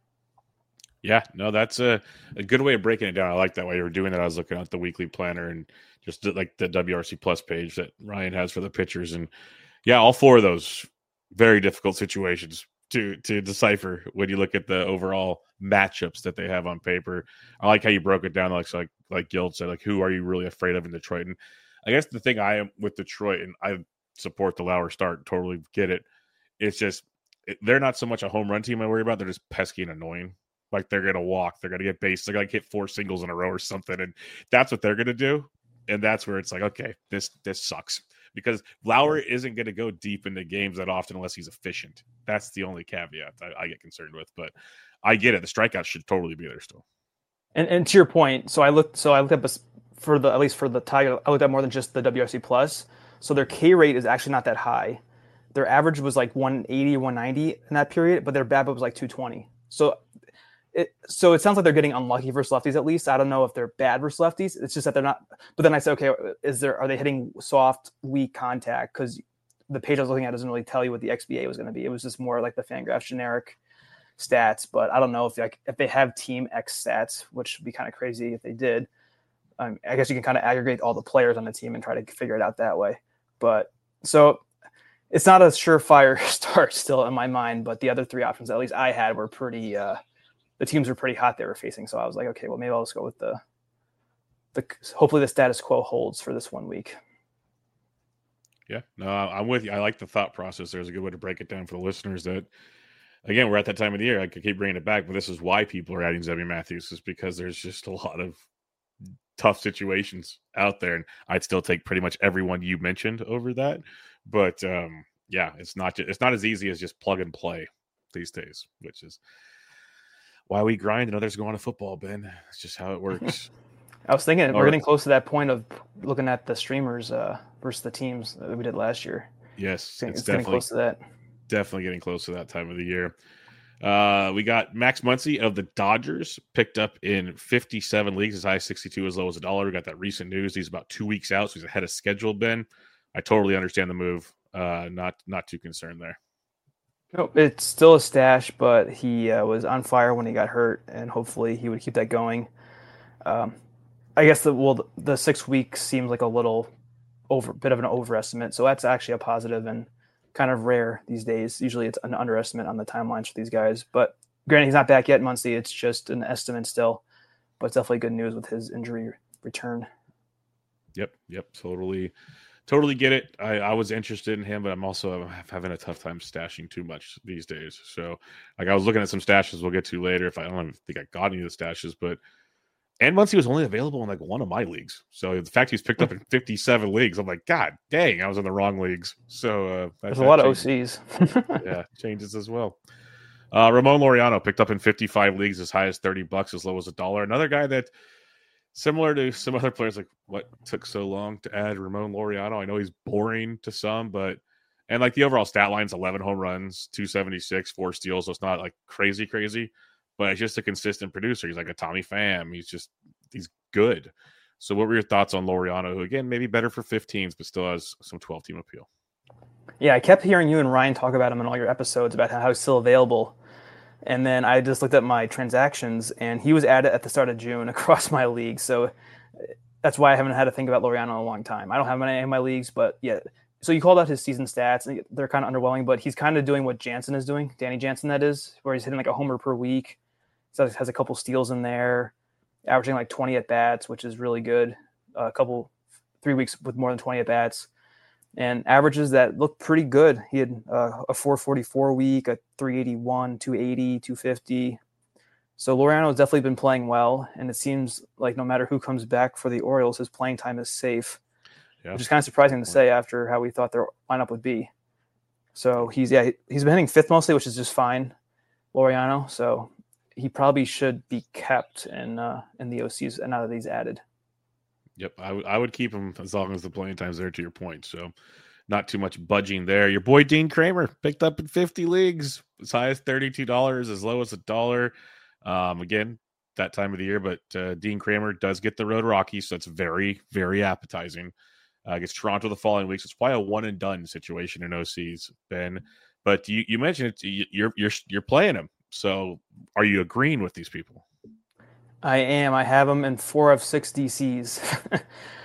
Speaker 1: Yeah, no, that's a good way of breaking it down. I like that way you were doing that. I was looking at the weekly planner and just like the WRC Plus page that Ryan has for the pitchers. And yeah, all 4 of those very difficult situations to decipher when you look at the overall matchups that they have on paper. I like how you broke it down. Like Guild said, like, who are you really afraid of in Detroit? And I guess the thing I am with Detroit, and I support the Lauer start, totally get it. It's just, they're not so much a home run team I worry about. They're just pesky and annoying. Like, they're going to walk. They're going to get base. They're going to hit 4 singles in a row or something. And that's what they're going to do. And that's where it's like, okay, this sucks. because Lauer isn't going to go deep into games that often unless he's efficient. That's the only caveat I get concerned with. But I get it. The strikeouts should totally be there still.
Speaker 2: And to your point, so I looked up for the, at least for the Tiger, I looked at more than just the WRC plus. So their K rate is actually not that high. Their average was like 180, 190 in that period, but their BABIP was like 220. So it sounds like they're getting unlucky versus lefties at least. I don't know if they're bad versus lefties. It's just that they're not. But then I said, okay, are they hitting soft, weak contact? Because the page I was looking at doesn't really tell you what the XBA was going to be. It was just more like the Fangraphs generic stats. But I don't know if they have Team X stats, which would be kind of crazy if they did. I guess you can kind of aggregate all the players on the team and try to figure it out that way. But so it's not a surefire start still in my mind. But the other three options, at least I had, were pretty. The teams were pretty hot they were facing. So I was like, okay, well, maybe I'll just go with the hopefully the status quo holds for this 1 week.
Speaker 1: Yeah, no, I'm with you. I like the thought process. There's a good way to break it down for the listeners that, again, we're at that time of the year. I could keep bringing it back, but this is why people are adding Zebby Matthews, is because there's just a lot of tough situations out there. And I'd still take pretty much everyone you mentioned over that. But yeah, it's not as easy as just plug and play these days, which is why we grind and others go on to football, Ben. It's just how it works.
Speaker 2: I was thinking we're getting close to that point of looking at the streamers versus the teams that we did last year.
Speaker 1: Yes,
Speaker 2: it's getting close to that.
Speaker 1: Definitely getting close to that time of the year. We got Max Muncy of the Dodgers picked up in 57 leagues, as high as 62, as low as $1. We got that recent news. He's about 2 weeks out, so he's ahead of schedule, Ben. I totally understand the move. Not too concerned there.
Speaker 2: No, it's still a stash, but he was on fire when he got hurt, and hopefully he would keep that going. I guess the 6 weeks seems like a bit of an overestimate, so that's actually a positive and kind of rare these days. Usually it's an underestimate on the timelines for these guys, but granted he's not back yet, Muncy. It's just an estimate still, but it's definitely good news with his injury return.
Speaker 1: Yep, totally get it. I was interested in him, but I'm also having a tough time stashing too much these days. So, like, I was looking at some stashes we'll get to later. I don't even think I got any of the stashes, but and Muncy was only available in like one of my leagues. So the fact he's picked up in 57 leagues, I'm like, God dang, I was in the wrong leagues. So
Speaker 2: there's a lot of OCs.
Speaker 1: Yeah, changes as well. Ramon Laureano picked up in 55 leagues, as high as $30, as low as $1. Another guy that, similar to some other players, like, what took so long to add Ramon Laureano? I know he's boring to some, but and like the overall stat line's 11 home runs, 276, 4 steals, so it's not like crazy, but it's just a consistent producer. He's like a Tommy Pham. He's good. So what were your thoughts on Laureano, who, again, maybe better for 15s, but still has some 12-team appeal?
Speaker 2: Yeah, I kept hearing you and Ryan talk about him in all your episodes about how he's still available. And then I just looked at my transactions, and he was added at the start of June across my league. So that's why I haven't had to think about Laureano in a long time. I don't have any in my leagues, but yeah. So you called out his season stats, and they're kind of underwhelming, but he's kind of doing what Jansen is doing, Danny Jansen, that is, where he's hitting like a homer per week. So has a couple steals in there, averaging like 20 at-bats, which is really good. 3 weeks with more than 20 at-bats. And averages that look pretty good. He had a 444 week, a 381, 280, 250. So Laureano has definitely been playing well, and it seems like no matter who comes back for the Orioles, his playing time is safe, which is kind of surprising to say after how we thought their lineup would be. So he's been hitting fifth mostly, which is just fine, Laureano. So he probably should be kept in the OCs and now that he's added.
Speaker 1: Yep, I would keep him as long as the playing time's there, to your point. So not too much budging there. Your boy Dean Kramer picked up in 50 leagues, as high as $32, as low as $1. Again, that time of the year, but Dean Kramer does get the road Rockies, so it's very, very appetizing. Against Toronto the following weeks. It's probably a one-and-done situation in OCs, Ben. But you mentioned it, you're playing him. So are you agreeing with these people?
Speaker 2: I am. I have him in 4 of 6 DCs.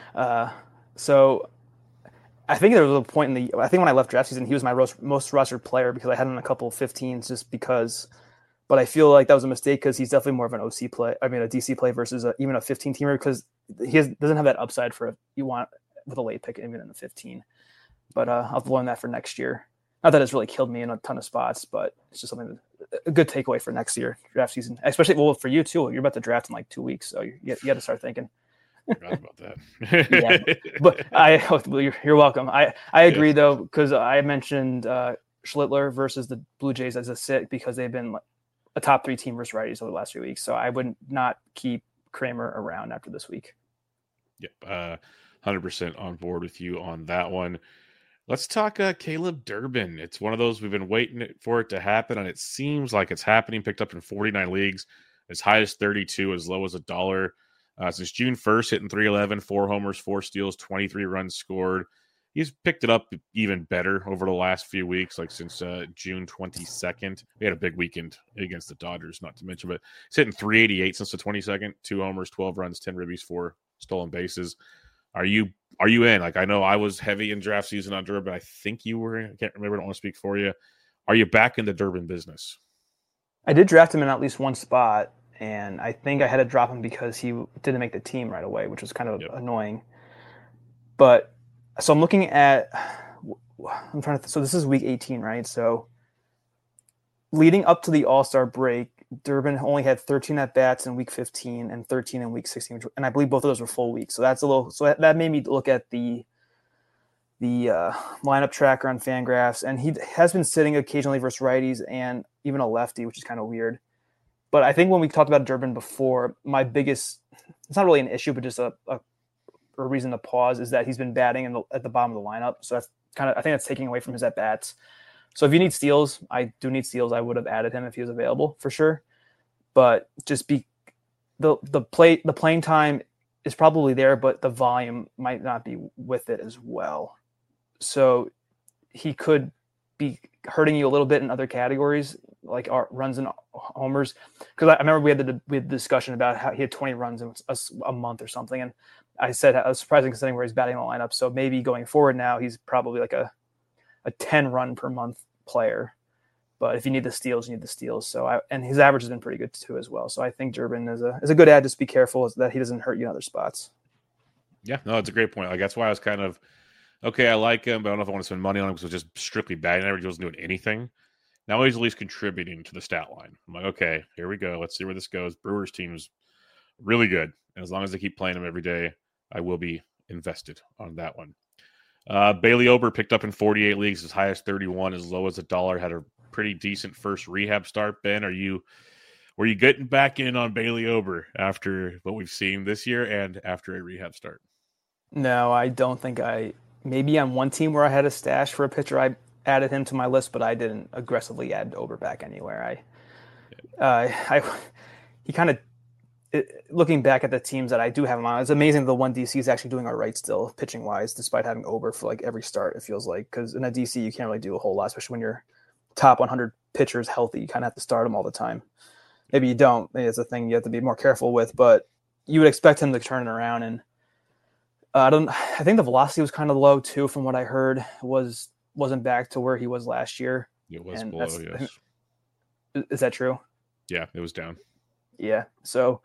Speaker 2: So I think there was a point I think when I left draft season, he was my most rostered player because I had him in a couple of 15s just because. But I feel like that was a mistake because he's definitely more of an OC play. I mean, a DC play versus even a 15-teamer because doesn't have that upside for you want with a late pick even in the 15. But I'll learn that for next year. Not that it's really killed me in a ton of spots, but it's just something a good takeaway for next year draft season, especially for you too. You're about to draft in like 2 weeks, so you got to start thinking.
Speaker 1: Forgot about that.
Speaker 2: Yeah, but you're welcome. I agree though, because I mentioned Schlittler versus the Blue Jays as a sit because they've been a top 3 team versus righties over the last 3 weeks. So I would not keep Kramer around after this week.
Speaker 1: Yep, 100% on board with you on that one. Let's talk Caleb Durbin. It's one of those we've been waiting for it to happen, and it seems like it's happening. Picked up in 49 leagues, as high as 32, as low as $1. Since June 1st, hitting 311, 4 homers, 4 steals, 23 runs scored. He's picked it up even better over the last few weeks, like since June 22nd. We had a big weekend against the Dodgers, not to mention, but he's hitting 388 since the 22nd, 2 homers, 12 runs, 10 ribbies, 4 stolen bases. Are you in? Like, I know I was heavy in draft season on Durbin. I think you were. I can't remember. I don't want to speak for you. Are you back in the Durbin business?
Speaker 2: I did draft him in at least one spot, and I think I had to drop him because he didn't make the team right away, which was kind of annoying. But so I'm looking at. So this is week 18, right? So leading up to the All-Star break, Durbin only had 13 at bats in week 15 and 13 in week 16, and I believe both of those were full weeks. So that's a little. So that made me look at the lineup tracker on Fangraphs, and he has been sitting occasionally versus righties and even a lefty, which is kind of weird. But I think when we talked about Durbin before, my biggest, it's not really an issue, but just a reason to pause is that he's been batting at the bottom of the lineup. So that's I think that's taking away from his at bats. So if you need steals, I do need steals. I would have added him if he was available for sure. But just the playing time is probably there, but the volume might not be with it as well. So he could be hurting you a little bit in other categories, like our runs and homers. Because I remember we had the discussion about how he had 20 runs in a month or something, and I said I was surprising considering where he's batting in the lineup. So maybe going forward now, he's probably like a 10 run per month player. But if you need the steals, you need the steals. So and his average has been pretty good too as well. So I think Durbin is a good ad. Just be careful that he doesn't hurt you in other spots.
Speaker 1: Yeah, no, it's a great point. Like, that's why I was kind of okay. I like him, but I don't know if I want to spend money on him because it was just strictly batting average. He wasn't doing anything. Now he's at least contributing to the stat line. I'm like, okay, here we go. Let's see where this goes. Brewers team's really good, and as long as they keep playing him every day, I will be invested on that one. Bailey Ober picked up in 48 leagues, as high as 31, as low as $1. Had a pretty decent first rehab start. Ben, were you getting back in on Bailey Ober after what we've seen this year and after a rehab start?
Speaker 2: No, I don't think maybe on one team where I had a stash for a pitcher, I added him to my list, but I didn't aggressively add Ober back anywhere. He kind of, looking back at the teams that I do have him on, it's amazing the one DC is actually doing all right still, pitching wise, despite having Ober for like every start. It feels like, because in a DC you can't really do a whole lot, especially when you're top 100 pitchers healthy. You kind of have to start them all the time. Maybe you don't. Maybe it's a thing you have to be more careful with, but you would expect him to turn it around. And I think the velocity was kind of low too, from what I heard. Wasn't back to where he was last year.
Speaker 1: It was below, yes.
Speaker 2: Is that true?
Speaker 1: Yeah, it was down.
Speaker 2: Yeah. So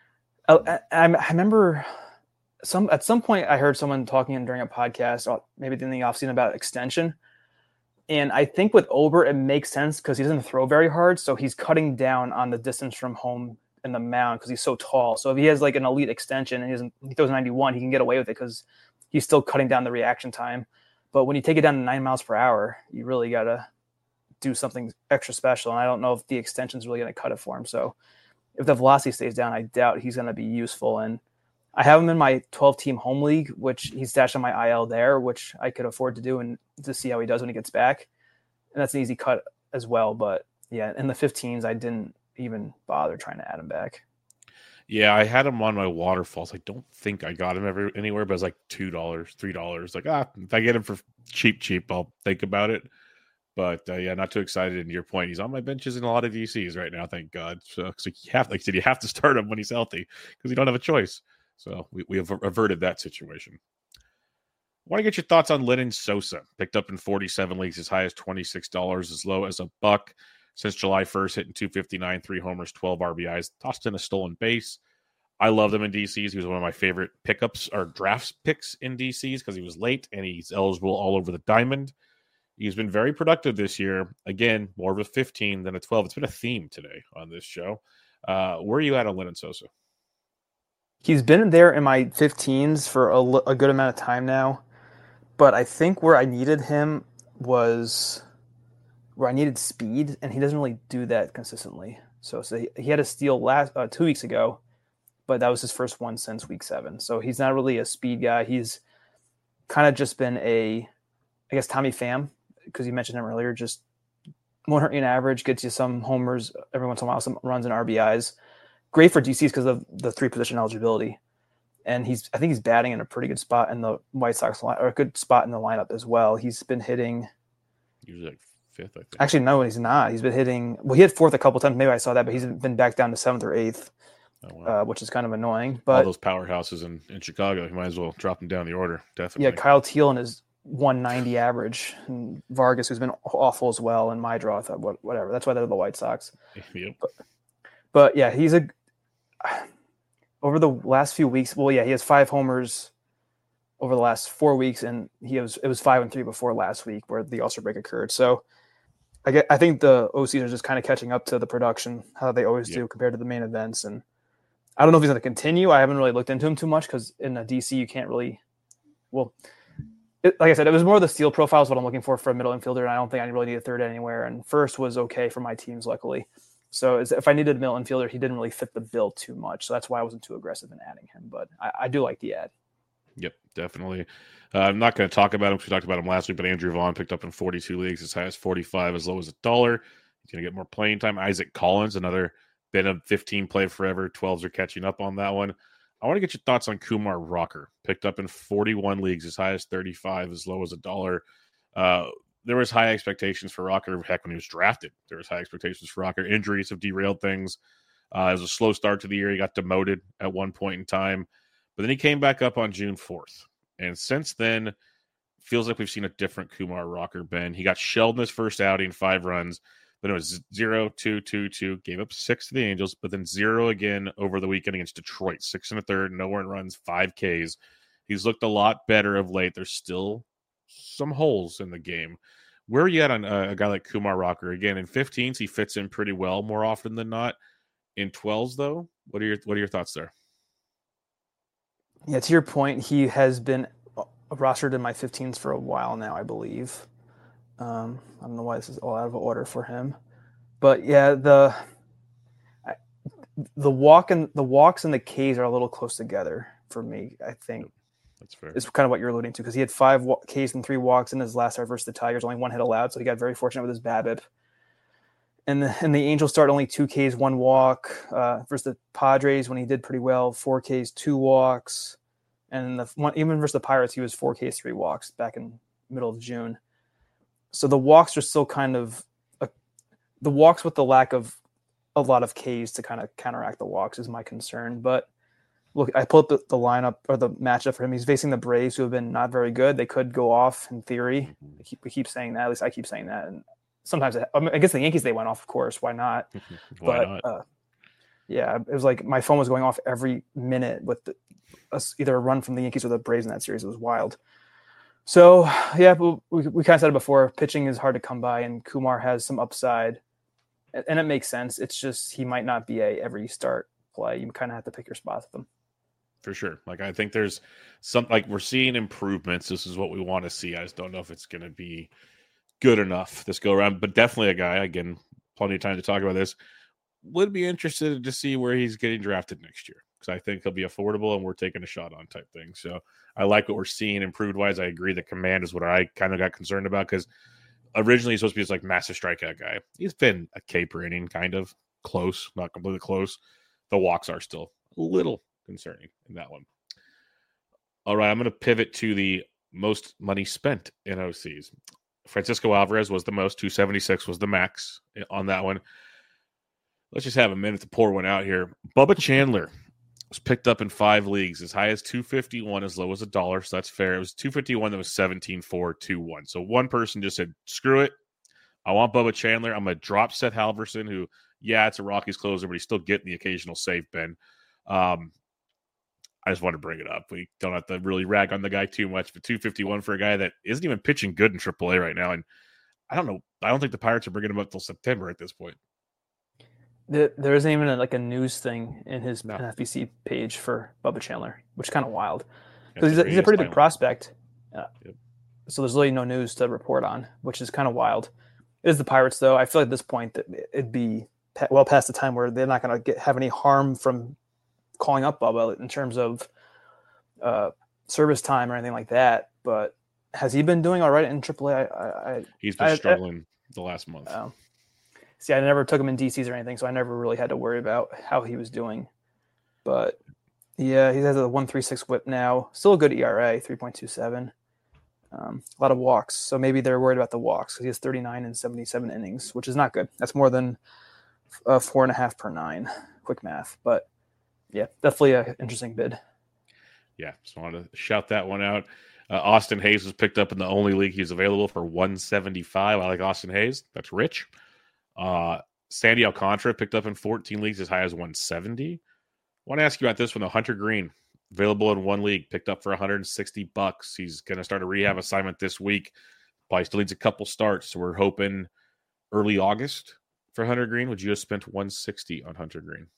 Speaker 2: I remember at some point I heard someone talking during a podcast, or maybe in the offseason, about extension. And I think with Ober, it makes sense because he doesn't throw very hard. So he's cutting down on the distance from home and the mound because he's so tall. So if he has like an elite extension and he throws 91, he can get away with it because he's still cutting down the reaction time. But when you take it down to 9 miles per hour, you really got to do something extra special. And I don't know if the extension is really going to cut it for him. So if the velocity stays down, I doubt he's going to be useful. And I have him in my 12-team home league, which he's stashed on my IL there, which I could afford to do and to see how he does when he gets back. And that's an easy cut as well. But yeah, in the 15s, I didn't even bother trying to add him back.
Speaker 1: Yeah, I had him on my waterfalls. I don't think I got him anywhere, but it was like $2, $3. Like, if I get him for cheap, I'll think about it. But yeah, not too excited. And to your point, he's on my benches in a lot of DCs right now, thank God. So you have to start him when he's healthy because you don't have a choice. So we have averted that situation. I want to get your thoughts on Lenyn Sosa. Picked up in 47 leagues, as high as $26, as low as $1. Since July 1st, hitting 259, 3 homers, 12 RBIs, tossed in a stolen base. I love him in DCs. He was one of my favorite pickups or drafts picks in DCs because he was late and he's eligible all over the diamond. He's been very productive this year. Again, more of a 15 than a 12. It's been a theme today on this show. Where are you at on Lenyn Sosa?
Speaker 2: He's been there in my 15s for a good amount of time now, but I think where I needed him was where I needed speed, and he doesn't really do that consistently. So he had a steal 2 weeks ago, but that was his first one since week 7. So he's not really a speed guy. He's kind of just been I guess Tommy Pham, because you mentioned him earlier, just 100 in average, gets you some homers every once in a while, some runs and RBIs. Great for DCs because of the 3-position eligibility. And I think he's batting in a pretty good spot in the White Sox line, or a good spot in the lineup as well. He's been hitting
Speaker 1: usually like 5th, I think.
Speaker 2: Actually, no, he's not. He's been hitting. Well, he hit 4th a couple times. Maybe I saw that, but he's been back down to 7th or 8th, which is kind of annoying. But
Speaker 1: all those powerhouses in Chicago, you might as well drop them down the order. Definitely.
Speaker 2: Yeah, Kyle Thielen is 190 average, and Vargas, who's been awful as well, and my draw. I thought, whatever. That's why they're the White Sox.
Speaker 1: Yep.
Speaker 2: But yeah, he's over the last few weeks. Well, yeah, he has 5 homers over the last 4 weeks, and it was 5-3 before last week, where the All-Star break occurred. So I think the OCs are just kind of catching up to the production, how they always do compared to the main events. And I don't know if he's going to continue. I haven't really looked into him too much because in a DC you can't really. Well, like I said, it was more the steal profile is what I'm looking for a middle infielder, and I don't think I really need a third anywhere. And first was okay for my teams, luckily. So if I needed a middle infielder, he didn't really fit the bill too much. So that's why I wasn't too aggressive in adding him. But I do like the ad.
Speaker 1: Yep, definitely. I'm not going to talk about him because we talked about him last week, but Andrew Vaughn picked up in 42 leagues, as high as 45, as low as $1. He's going to get more playing time. Isaac Collins, another been a 15 play forever. 12s are catching up on that one. I want to get your thoughts on Kumar Rocker. Picked up in 41 leagues, as high as 35, as low as $1. There was high expectations for Rocker. Heck, when he was drafted, there was high expectations for Rocker. Injuries have derailed things. It was a slow start to the year. He got demoted at one point in time. But then he came back up on June 4th. And since then, feels like we've seen a different Kumar Rocker, Ben. He got shelled in his first outing, 5 runs. But it was 0, 2, 2, 2. Gave up 6 to the Angels, but then 0 again over the weekend against Detroit. 6 1/3, no earned runs, 5 Ks. He's looked a lot better of late. There's still some holes in the game. Where are you at on a guy like Kumar Rocker? Again, in 15s, he fits in pretty well more often than not. In 12s, though, what are your thoughts there?
Speaker 2: Yeah, to your point, he has been rostered in my 15s for a while now, I believe. I don't know why this is all out of order for him, but yeah, the walks and the Ks are a little close together for me. I think
Speaker 1: that's fair.
Speaker 2: It's kind of what you're alluding to because he had 5 Ks and 3 walks in his last start versus the Tigers, only 1 hit allowed, so he got very fortunate with his BABIP. And the Angels start only 2 Ks, 1 walk versus the Padres when he did pretty well, 4 Ks, 2 walks. And even versus the Pirates, he was 4 Ks, 3 walks back in middle of June. So the walks are still kind of the walks with the lack of a lot of Ks to kind of counteract the walks is my concern. But look, I pulled up the lineup or the matchup for him. He's facing the Braves, who have been not very good. They could go off in theory. We keep saying that. At least I keep saying that. And sometimes I guess the Yankees, they went off, of course. Why not? Yeah, it was like my phone was going off every minute with either a run from the Yankees or the Braves in that series. It was wild. So, yeah, we kind of said it before. Pitching is hard to come by, and Kumar has some upside. And it makes sense. It's just he might not be a every start play. You kind of have to pick your spots with him.
Speaker 1: For sure. Like, I think there's we're seeing improvements. This is what we want to see. I just don't know if it's going to be good enough this go around. But definitely a guy, again, plenty of time to talk about this, would be interested to see where he's getting drafted next year. Because I think he'll be affordable and we're taking a shot on type thing. So I like what we're seeing improved wise. I agree the command is what I kind of got concerned about because originally he's supposed to be this like massive strikeout guy. He's been a K per inning, kind of close, not completely close. The walks are still a little concerning in that one. All right, I'm going to pivot to the most money spent in OCs. Francisco Alvarez was the most, 276 was the max on that one. Let's just have a minute to pour one out here. Bubba Chandler was picked up in 5 leagues, as high as 251, as low as $1. So that's fair. It was 251 that was 17-4-2-1. So one person just said, screw it. I want Bubba Chandler. I'm going to drop Seth Halverson, who, yeah, it's a Rockies closer, but he's still getting the occasional save, Ben. I just want to bring it up. We don't have to really rag on the guy too much, but 251 for a guy that isn't even pitching good in AAA right now. And I don't know. I don't think the Pirates are bringing him up till September at this point.
Speaker 2: There isn't even a news thing in his
Speaker 1: No.
Speaker 2: NFBC page for Bubba Chandler, which is kind of wild
Speaker 1: It's
Speaker 2: because he's a pretty big
Speaker 1: silent.
Speaker 2: prospect.
Speaker 1: Yep.
Speaker 2: So there's really no news to report on, which is kind of wild. It is the Pirates, though. I feel like at this point that it'd be well past the time where they're not going to have any harm from calling up Bubba in terms of service time or anything like that. But has he been doing all right in AAA?
Speaker 1: He's been struggling the last month.
Speaker 2: See, I never took him in DCs or anything, so I never really had to worry about how he was doing. But yeah, he has a 1.36 whip now. Still a good ERA, 3.27. A lot of walks, so maybe they're worried about the walks because he has 39 and 77 innings, which is not good. That's more than 4.5 per 9. Quick math, but yeah, definitely an interesting bid.
Speaker 1: Yeah, just wanted to shout that one out. Austin Hayes was picked up in the only league he's available for 175. I like Austin Hayes. That's rich. Sandy Alcantara picked up in 14 leagues as high as 170. I want to ask you about this one, though. Hunter Green, available in one league, picked up for $160. He's going to start a rehab assignment this week. Probably still needs a couple starts, so we're hoping early August for Hunter Green. Would you have spent $160 on Hunter Green?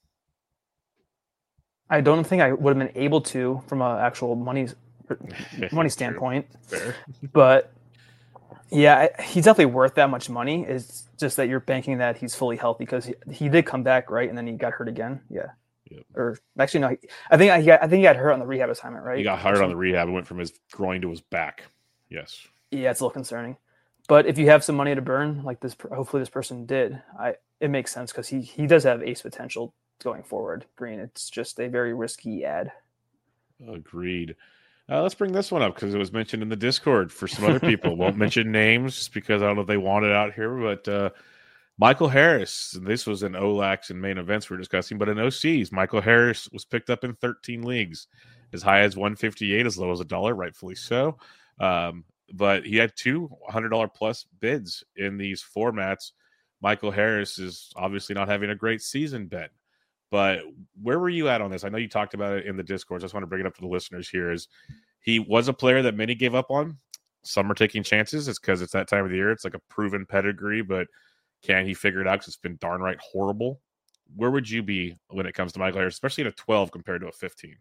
Speaker 2: I don't think I would have been able to from an actual money standpoint.
Speaker 1: Fair.
Speaker 2: But yeah, he's definitely worth that much money. It's just that you're banking that he's fully healthy because he did come back, right? And then he got hurt again. Yeah.
Speaker 1: Yep.
Speaker 2: Or actually, no. I think he got hurt on the rehab assignment, right?
Speaker 1: He got hurt on the rehab. It went from his groin to his back. Yes.
Speaker 2: Yeah, it's a little concerning. But if you have some money to burn, like this, hopefully this person did, it makes sense because he does have ace potential going forward. Green, it's just a very risky ad.
Speaker 1: Agreed. Let's bring this one up because it was mentioned in the Discord for some other people. Won't mention names just because I don't know if they want it out here, but Michael Harris. This was in OLAX and main events we're discussing, but in OCs, Michael Harris was picked up in 13 leagues, as high as 158, as low as $1, rightfully so. But he had two $100 plus bids in these formats. Michael Harris is obviously not having a great season, Ben. But where were you at on this? I know you talked about it in the Discord. I just want to bring it up to the listeners here. Is he was a player that many gave up on. Some are taking chances. It's because it's that time of the year. It's like a proven pedigree, but can he figure it out? Because it's been darn right horrible. Where would you be when it comes to Michael Harris, especially at a 12 compared to a 15?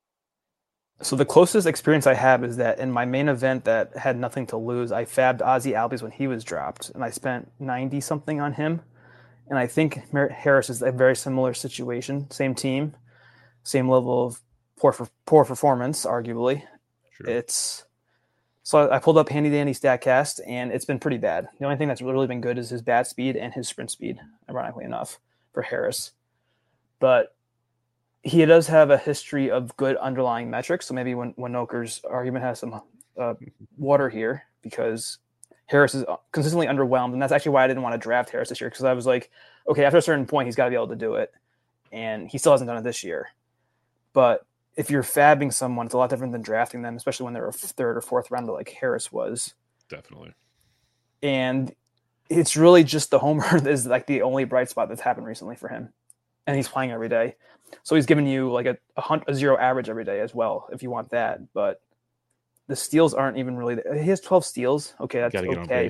Speaker 2: So the closest experience I have is that in my main event that had nothing to lose, I fabbed Ozzie Albies when he was dropped, and I spent 90 something on him. And I think Harris is a very similar situation. Same team, same level of poor performance, arguably. Sure. So I pulled up Handy Dandy StatCast, and it's been pretty bad. The only thing that's really been good is his bat speed and his sprint speed, ironically enough, for Harris. But he does have a history of good underlying metrics. So maybe when Noker's argument has some water here, because Harris is consistently underwhelmed, and that's actually why I didn't want to draft Harris this year, because I was like, okay, after a certain point, he's got to be able to do it, and he still hasn't done it this year. But if you're fabbing someone, it's a lot different than drafting them, especially when they're a third or fourth rounder like Harris was.
Speaker 1: Definitely.
Speaker 2: And it's really just the homer is like the only bright spot that's happened recently for him, and he's playing every day, so he's giving you like a 0 average every day as well, if you want that, but the steals aren't even really – he has 12 steals. Okay, that's okay.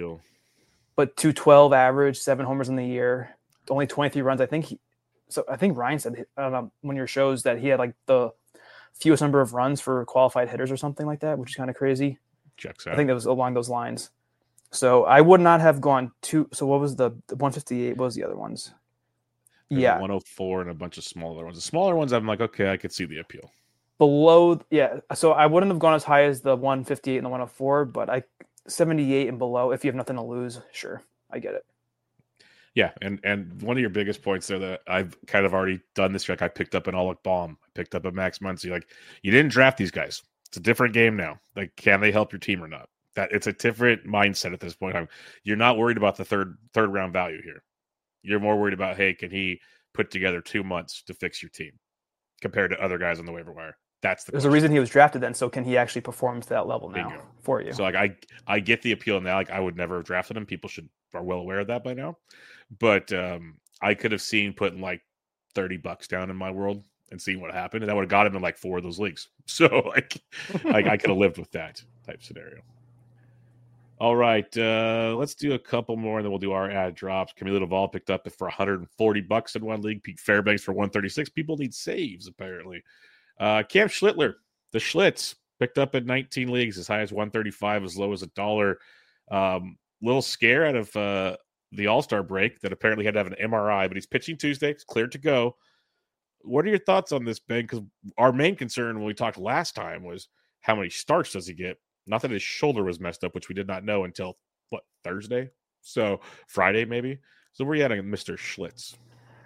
Speaker 2: But 212 average, 7 homers in the year, only 23 runs. I think Ryan said one of your shows that he had like the fewest number of runs for qualified hitters or something like that, which is kind of crazy.
Speaker 1: Checks out.
Speaker 2: I think that was along those lines. So I would not have gone to – so what was the 158? What was the other ones?
Speaker 1: There's 104 and a bunch of smaller ones. The smaller ones, I'm like, okay, I could see the appeal.
Speaker 2: Below, yeah. So I wouldn't have gone as high as the 158 and the 104, but 78 and below, if you have nothing to lose, sure, I get it.
Speaker 1: Yeah, and one of your biggest points there that I've kind of already done this track, I picked up an Alec Baum, I picked up a Max Muncy. Like, you didn't draft these guys. It's a different game now. Like, can they help your team or not? That it's a different mindset at this point in time. You're not worried about the third round value here. You're more worried about, hey, can he put together 2 months to fix your team compared to other guys on the waiver wire? That's
Speaker 2: There's a reason he was drafted then. So can he actually perform to that level now for you?
Speaker 1: So like I get the appeal now. Like I would never have drafted him. People are well aware of that by now. But I could have seen putting like $30 down in my world and seeing what happened, and that would have got him in like 4 of those leagues. So like I could have lived with that type scenario. All right, let's do a couple more, and then we'll do our ad drops. Camilo Duvall picked up for $140 in one league. Pete Fairbanks for $136. People need saves, apparently. Cam Schlittler, the Schlitz, picked up in 19 leagues, as high as 135, as low as $1. Little scare out of the All-Star break that apparently had to have an MRI, but he's pitching Tuesday. It's cleared to go. What are your thoughts on this, Ben? Because our main concern when we talked last time was how many starts does he get? Not that his shoulder was messed up, which we did not know until, Thursday? So Friday, maybe? So where are you at, Mr. Schlitz?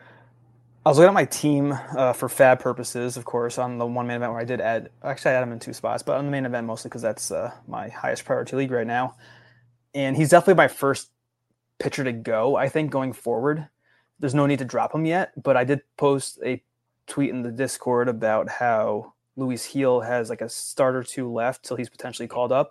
Speaker 2: I was looking at my team for fab purposes, of course, on the one-man event where I did add – actually, I had him in 2 spots, but on the main event mostly because that's my highest priority league right now. And he's definitely my first pitcher to go, I think, going forward. There's no need to drop him yet, but I did post a tweet in the Discord about how Luis Gil has like a start or 2 left till he's potentially called up.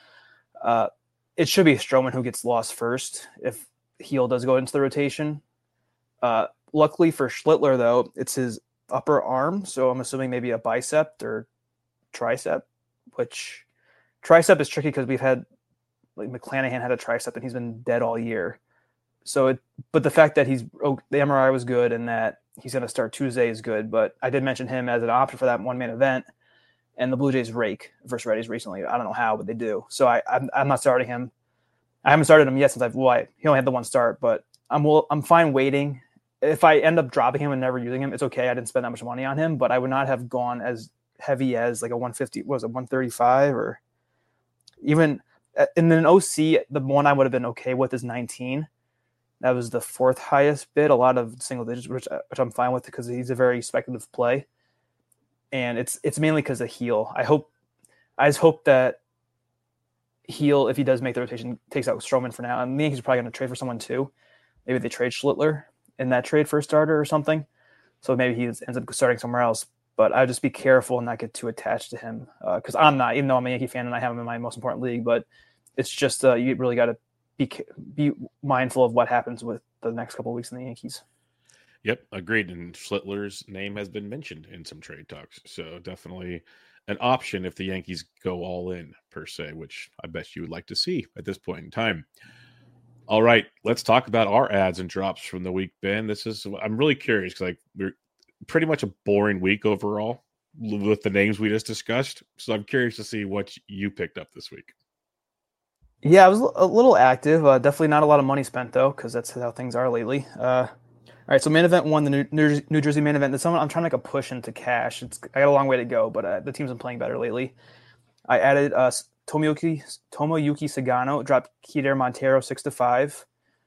Speaker 2: It should be Stroman who gets lost first if Gil does go into the rotation. Luckily for Schlittler, though, it's his upper arm, so I'm assuming maybe a bicep or tricep, which tricep is tricky because we've had like McClanahan had a tricep and he's been dead all year. But the fact that the MRI was good and that he's going to start Tuesday is good. But I did mention him as an option for that one-man event, and the Blue Jays rake versus Reddies recently. I don't know how, but they do. So I'm not starting him. I haven't started him yet since he only had the 1 start, but I'm fine waiting. If I end up dropping him and never using him, it's okay. I didn't spend that much money on him, but I would not have gone as heavy as like a 150, 135 or even in an OC. The one I would have been okay with is 19. That was the 4th highest bid, a lot of single digits, which I'm fine with because he's a very speculative play. And it's mainly because of Gil. I just hope that Gil, if he does make the rotation, takes out Stroman for now. And the Yankees are probably going to trade for someone too. Maybe they trade Schlittler in that trade for a starter or something. So maybe he ends up starting somewhere else. But I'd just be careful and not get too attached to him. Because I'm not, even though I'm a Yankee fan and I have him in my most important league. But it's just you really got to be mindful of what happens with the next couple of weeks in the Yankees.
Speaker 1: Yep, agreed. And Schlittler's name has been mentioned in some trade talks. So definitely an option if the Yankees go all in, per se, which I bet you would like to see at this point in time. All right, let's talk about our ads and drops from the week, Ben. I'm really curious because we're pretty much a boring week overall with the names we just discussed. So I'm curious to see what you picked up this week.
Speaker 2: Yeah, I was a little active. Definitely not a lot of money spent, though, because that's how things are lately. All right, so main event 1, the New Jersey main event. I'm trying to make a push into cash. I got a long way to go, but the team's been playing better lately. I added Tomoyuki Sagano, dropped Kider Montero 6-5.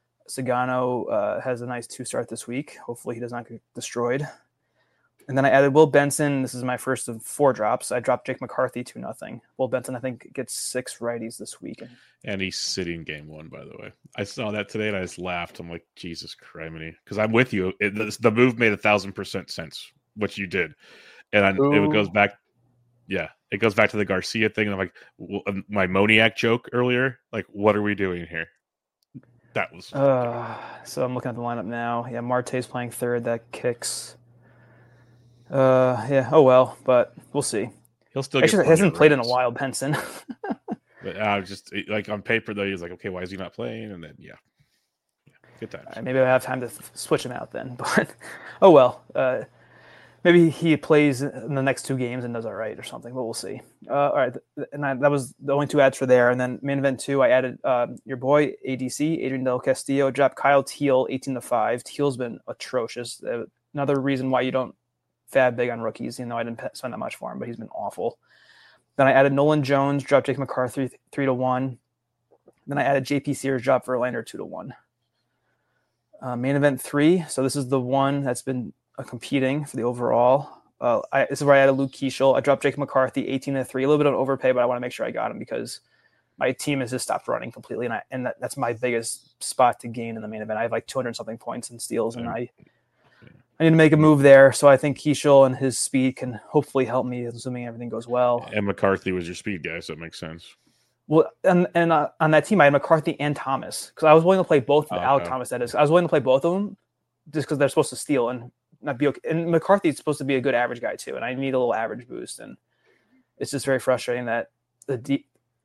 Speaker 2: Sagano has a nice 2 start this week. Hopefully he does not get destroyed. And then I added Will Benson. This is my first of 4 drops. I dropped Jake McCarthy 2-0. Will Benson, I think, gets 6 righties this week.
Speaker 1: And he's sitting game 1, by the way. I saw that today and I just laughed. I'm like, Jesus criminy. Because I'm with you. The move made 1,000% sense, what you did. And it goes back. Yeah, it goes back to the Garcia thing. And I'm like, my Moniak joke earlier. Like, what are we doing here? That was.
Speaker 2: So I'm looking at the lineup now. Yeah, Marte's playing 3rd. That kicks. Yeah. Oh well, but we'll see.
Speaker 1: He'll still get.
Speaker 2: He hasn't played in a while, Benson.
Speaker 1: But just like on paper, though, he's like, okay, why is he not playing? And then good times.
Speaker 2: Right, maybe I have time to switch him out then. But oh well. Maybe he plays in the next 2 games and does all right or something. But we'll see. All right, and that was the only 2 ads for there. And then main event 2, I added your boy ADC Adrian Del Castillo, dropped Kyle Teal 18-5. Teal's been atrocious. Another reason why you don't fab big on rookies. I didn't spend that much for him, but he's been awful. Then I added Nolan Jones, dropped Jake McCarthy 3-1. Then I added JP Sears, dropped Verlander 2-1. Main event 3. So this is the one that's been competing for the overall. This is where I added Luke Keeschel. I dropped Jake McCarthy 18-3. A little bit on overpay, but I want to make sure I got him because my team has just stopped running completely, and that's my biggest spot to gain in the main event. I have like 200 something points in steals, and I need to make a move there. So I think Keeschel and his speed can hopefully help me, assuming everything goes well.
Speaker 1: And McCarthy was your speed guy, so it makes sense.
Speaker 2: Well, and on that team, I had McCarthy and Thomas because I was willing to play both. Alec Thomas, that is. I was willing to play both of them just because they're supposed to steal and not be okay. And McCarthy's supposed to be a good average guy too, and I need a little average boost. And it's just very frustrating that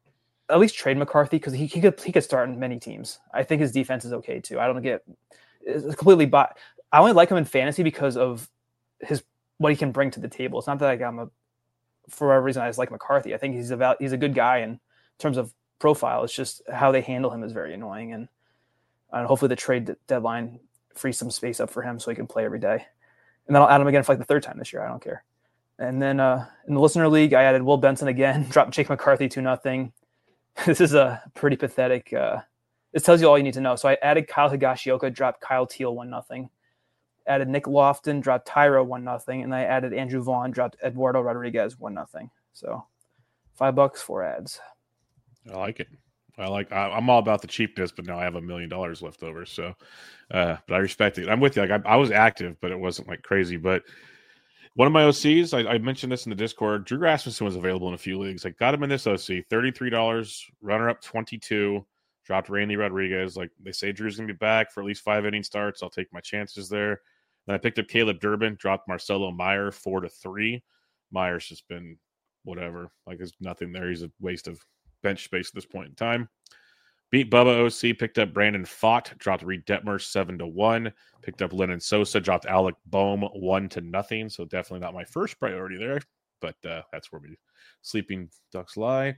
Speaker 2: at least trade McCarthy because he could start in many teams. I think his defense is okay too. I don't get it's completely bought. I only like him in fantasy because of what he can bring to the table. It's not that for whatever reason I just like McCarthy. I think he's a good guy in terms of profile. It's just how they handle him is very annoying, and hopefully the trade deadline frees some space up for him so he can play every day. And then I'll add him again for like the third time this year. I don't care. And then in the listener league, I added Will Benson again, dropped Jake McCarthy 2-0. This is a pretty pathetic. This tells you all you need to know. So I added Kyle Higashioka, dropped Kyle Teal 1-0. Added Nick Lofton, dropped Tyro 1-0. And I added Andrew Vaughn, dropped Eduardo Rodriguez 1-0. So $5, 4 ads.
Speaker 1: I like it. I'm all about the cheapness, but now I have $1 million left over. So, but I respect it. I'm with you. Like I was active, but it wasn't like crazy. But one of my OCs, I mentioned this in the Discord. Drew Rasmussen was available in a few leagues. I got him in this OC, $33, runner up 22. Dropped Randy Rodriguez. Like they say, Drew's gonna be back for at least 5 inning starts. I'll take my chances there. Then I picked up Caleb Durbin, dropped Marcelo Meyer 4-3. Meyer's just been whatever. Like there's nothing there. He's a waste of bench space at this point in time. Beat Bubba OC, picked up Brandon Fott, dropped Reed Detmer 7-1. Picked up Lennon Sosa, dropped Alec Boehm 1-0. So definitely not my first priority there, but that's where we sleeping ducks lie.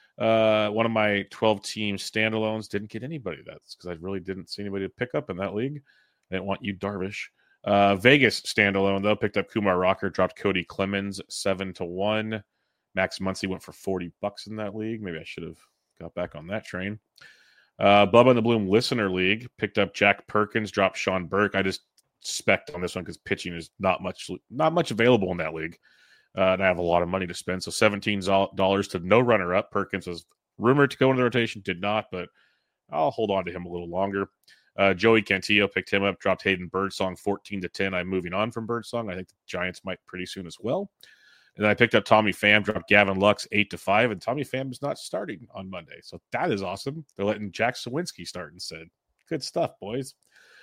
Speaker 1: One of my 12-team standalones didn't get anybody. That's because I really didn't see anybody to pick up in that league. I didn't want you, Darvish. Vegas standalone, though, picked up Kumar Rocker, dropped Cody Clemens 7-1. Max Muncy went for $40 in that league. Maybe I should have got back on that train. Bubba in the Bloom Listener League picked up Jack Perkins, dropped Sean Burke. I just spec'd on this one because pitching is not much available in that league. And I have a lot of money to spend. So $17 to no runner-up. Perkins was rumored to go into the rotation, did not, but I'll hold on to him a little longer. Joey Cantillo picked him up, dropped Hayden Birdsong 14-10. I'm moving on from Birdsong. I think the Giants might pretty soon as well. And then I picked up Tommy Pham, dropped Gavin Lux 8-5, and Tommy Pham is not starting on Monday. So that is awesome. They're letting Jack Sawinski start instead. Good stuff, boys.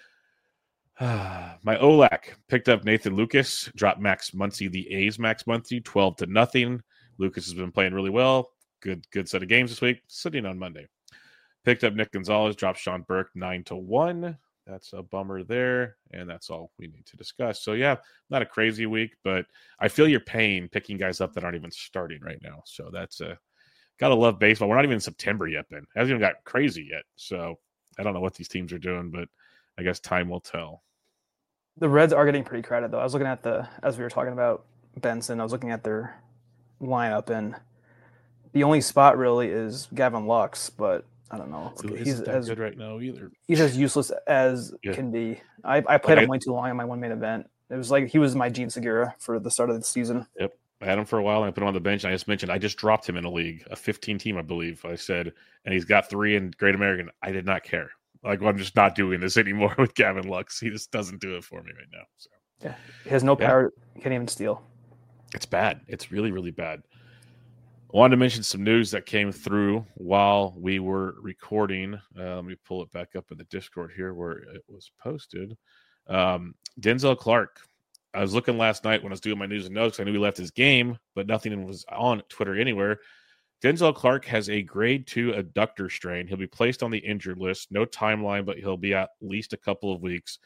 Speaker 1: My OLAC picked up Nathan Lucas, dropped Max Muncy, the A's Max Muncy, 12-0. Lucas has been playing really well. Good set of games this week, sitting on Monday. Picked up Nick Gonzalez, dropped Sean Burke 9-1. That's a bummer there, and that's all we need to discuss. So, yeah, not a crazy week, but I feel your pain picking guys up that aren't even starting right now. So that's gotta love baseball. We're not even in September yet, Ben. It hasn't even got crazy yet. So I don't know what these teams are doing, but I guess time will tell.
Speaker 2: The Reds are getting pretty credit, though. I was looking at as we were talking about Benson, I was looking at their lineup, and the only spot really is Gavin Lux, but I don't know.
Speaker 1: So he's not good right now either.
Speaker 2: He's as useless as can be. I played him way too long in my one main event. It was like he was my Gene Segura for the start of the season.
Speaker 1: Yep. I had him for a while, and I put him on the bench. And I just dropped him in a league, a 15-team, I believe. I said, and he's got 3 in Great American. I did not care. Like, I'm just not doing this anymore with Gavin Lux. He just doesn't do it for me right now. So
Speaker 2: yeah, he has no power. Can't even steal.
Speaker 1: It's bad. It's really, really bad. I wanted to mention some news that came through while we were recording. Let me pull it back up in the Discord here where it was posted. Denzel Clark. I was looking last night when I was doing my news and notes. I knew he left his game, but nothing was on Twitter anywhere. Denzel Clark has a grade 2 adductor strain. He'll be placed on the injured list. No timeline, but he'll be at least a couple of weeks.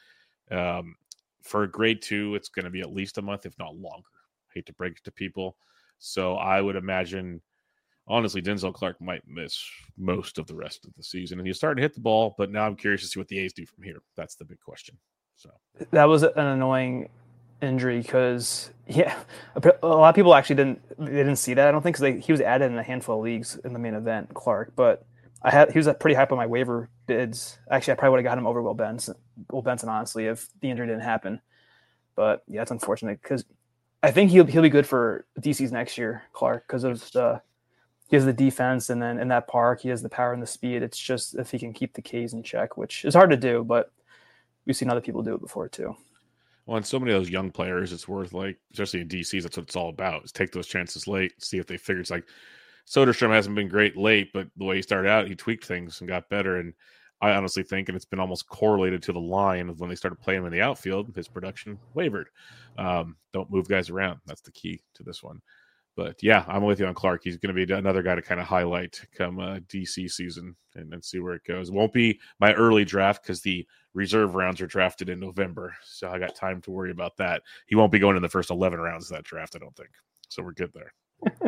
Speaker 1: For a grade 2, it's going to be at least a month, if not longer. Hate to break it to people. So I would imagine, honestly, Denzel Clark might miss most of the rest of the season. And he's starting to hit the ball, but now I'm curious to see what the A's do from here. That's the big question. So
Speaker 2: that was an annoying injury because, yeah, a lot of people actually didn't see that. I don't think because he was added in a handful of leagues in the main event, Clark. But he was pretty hype on my waiver bids. Actually, I probably would have got him over Will Benson, honestly, if the injury didn't happen. But yeah, it's unfortunate because I think he'll be good for DC's next year, Clark, because of he has the defense, and then in that park he has the power and the speed. It's just if he can keep the K's in check, which is hard to do, but we've seen other people do it before too.
Speaker 1: Well, and so many of those young players, it's worth, like, especially in DCs, that's what it's all about, is take those chances late, see if they figure. It's like Soderstrom hasn't been great late, but the way he started out, he tweaked things and got better. And I honestly think, and it's been almost correlated to the line of when they started playing him in the outfield, his production wavered. Don't move guys around. That's the key to this one. But yeah, I'm with you on Clark. He's going to be another guy to kind of highlight come DC season and then see where it goes. It won't be my early draft because the reserve rounds are drafted in November. So I got time to worry about that. He won't be going in the first 11 rounds of that draft, I don't think. So we're good there.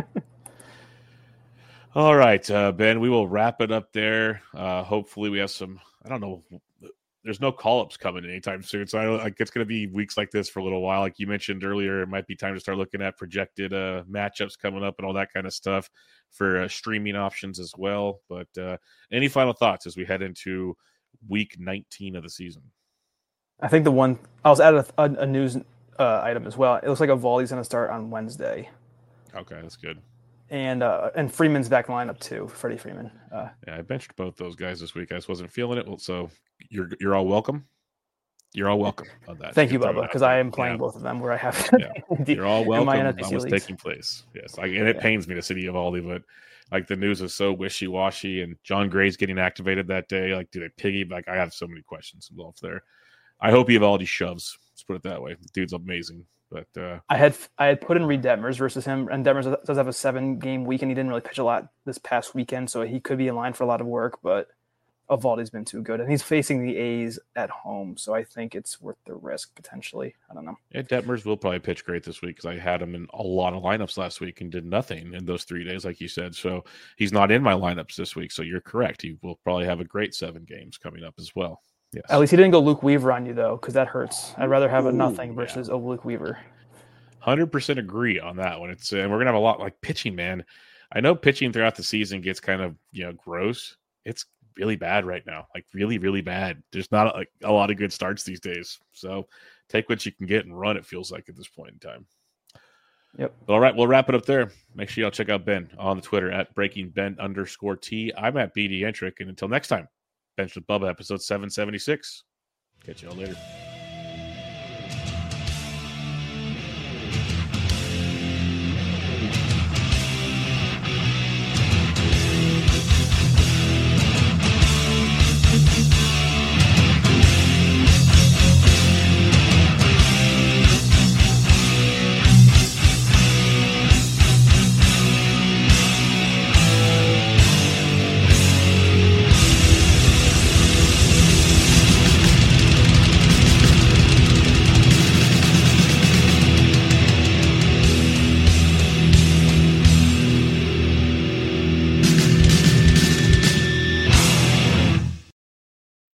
Speaker 1: All right, Ben, we will wrap it up there. Hopefully we have some, I don't know, there's no call-ups coming anytime soon. So it's going to be weeks like this for a little while. Like you mentioned earlier, it might be time to start looking at projected matchups coming up and all that kind of stuff for streaming options as well. But any final thoughts as we head into week 19 of the season?
Speaker 2: I think I was at a news item as well. It looks like Eovaldi's going to start on Wednesday.
Speaker 1: Okay, that's good.
Speaker 2: And Freeman's back in the lineup too, Freddie Freeman.
Speaker 1: Yeah, I benched both those guys this week. I just wasn't feeling it. So you're all welcome. You're all welcome on that.
Speaker 2: Thank you, Bubba, because I am playing both of them where I have.
Speaker 1: You're all welcome on what's taking place. Yes, and it pains me to see Eovaldi, but like the news is so wishy-washy, and John Gray's getting activated that day. Like, do they piggy? Like, I have so many questions involved there. I hope Eovaldi shoves. Let's put it that way. The dude's amazing. But
Speaker 2: I had put in Reed Detmers versus him, and Detmers does have a 7-game week, and he didn't really pitch a lot this past weekend, so he could be in line for a lot of work. But Eovaldi's been too good, and he's facing the A's at home, so I think it's worth the risk potentially. I don't know.
Speaker 1: Yeah, Detmers will probably pitch great this week because I had him in a lot of lineups last week and did nothing in those 3 days, like you said. So he's not in my lineups this week. So you're correct. He will probably have a great 7 games coming up as well. Yes.
Speaker 2: At least he didn't go Luke Weaver on you though, because that hurts. I'd rather have a nothing versus a Luke Weaver.
Speaker 1: 100% agree on that one. It's and we're gonna have a lot like pitching, man. I know pitching throughout the season gets kind of gross. It's really bad right now, like really, really bad. There's not a lot of good starts these days. So take what you can get and run. It feels like at this point in time.
Speaker 2: Yep.
Speaker 1: All right, we'll wrap it up there. Make sure y'all check out Ben on the Twitter at BreakingBen_T. I'm at BD Entrick, and until next time, Bench with Bubba, episode 776. Catch y'all later.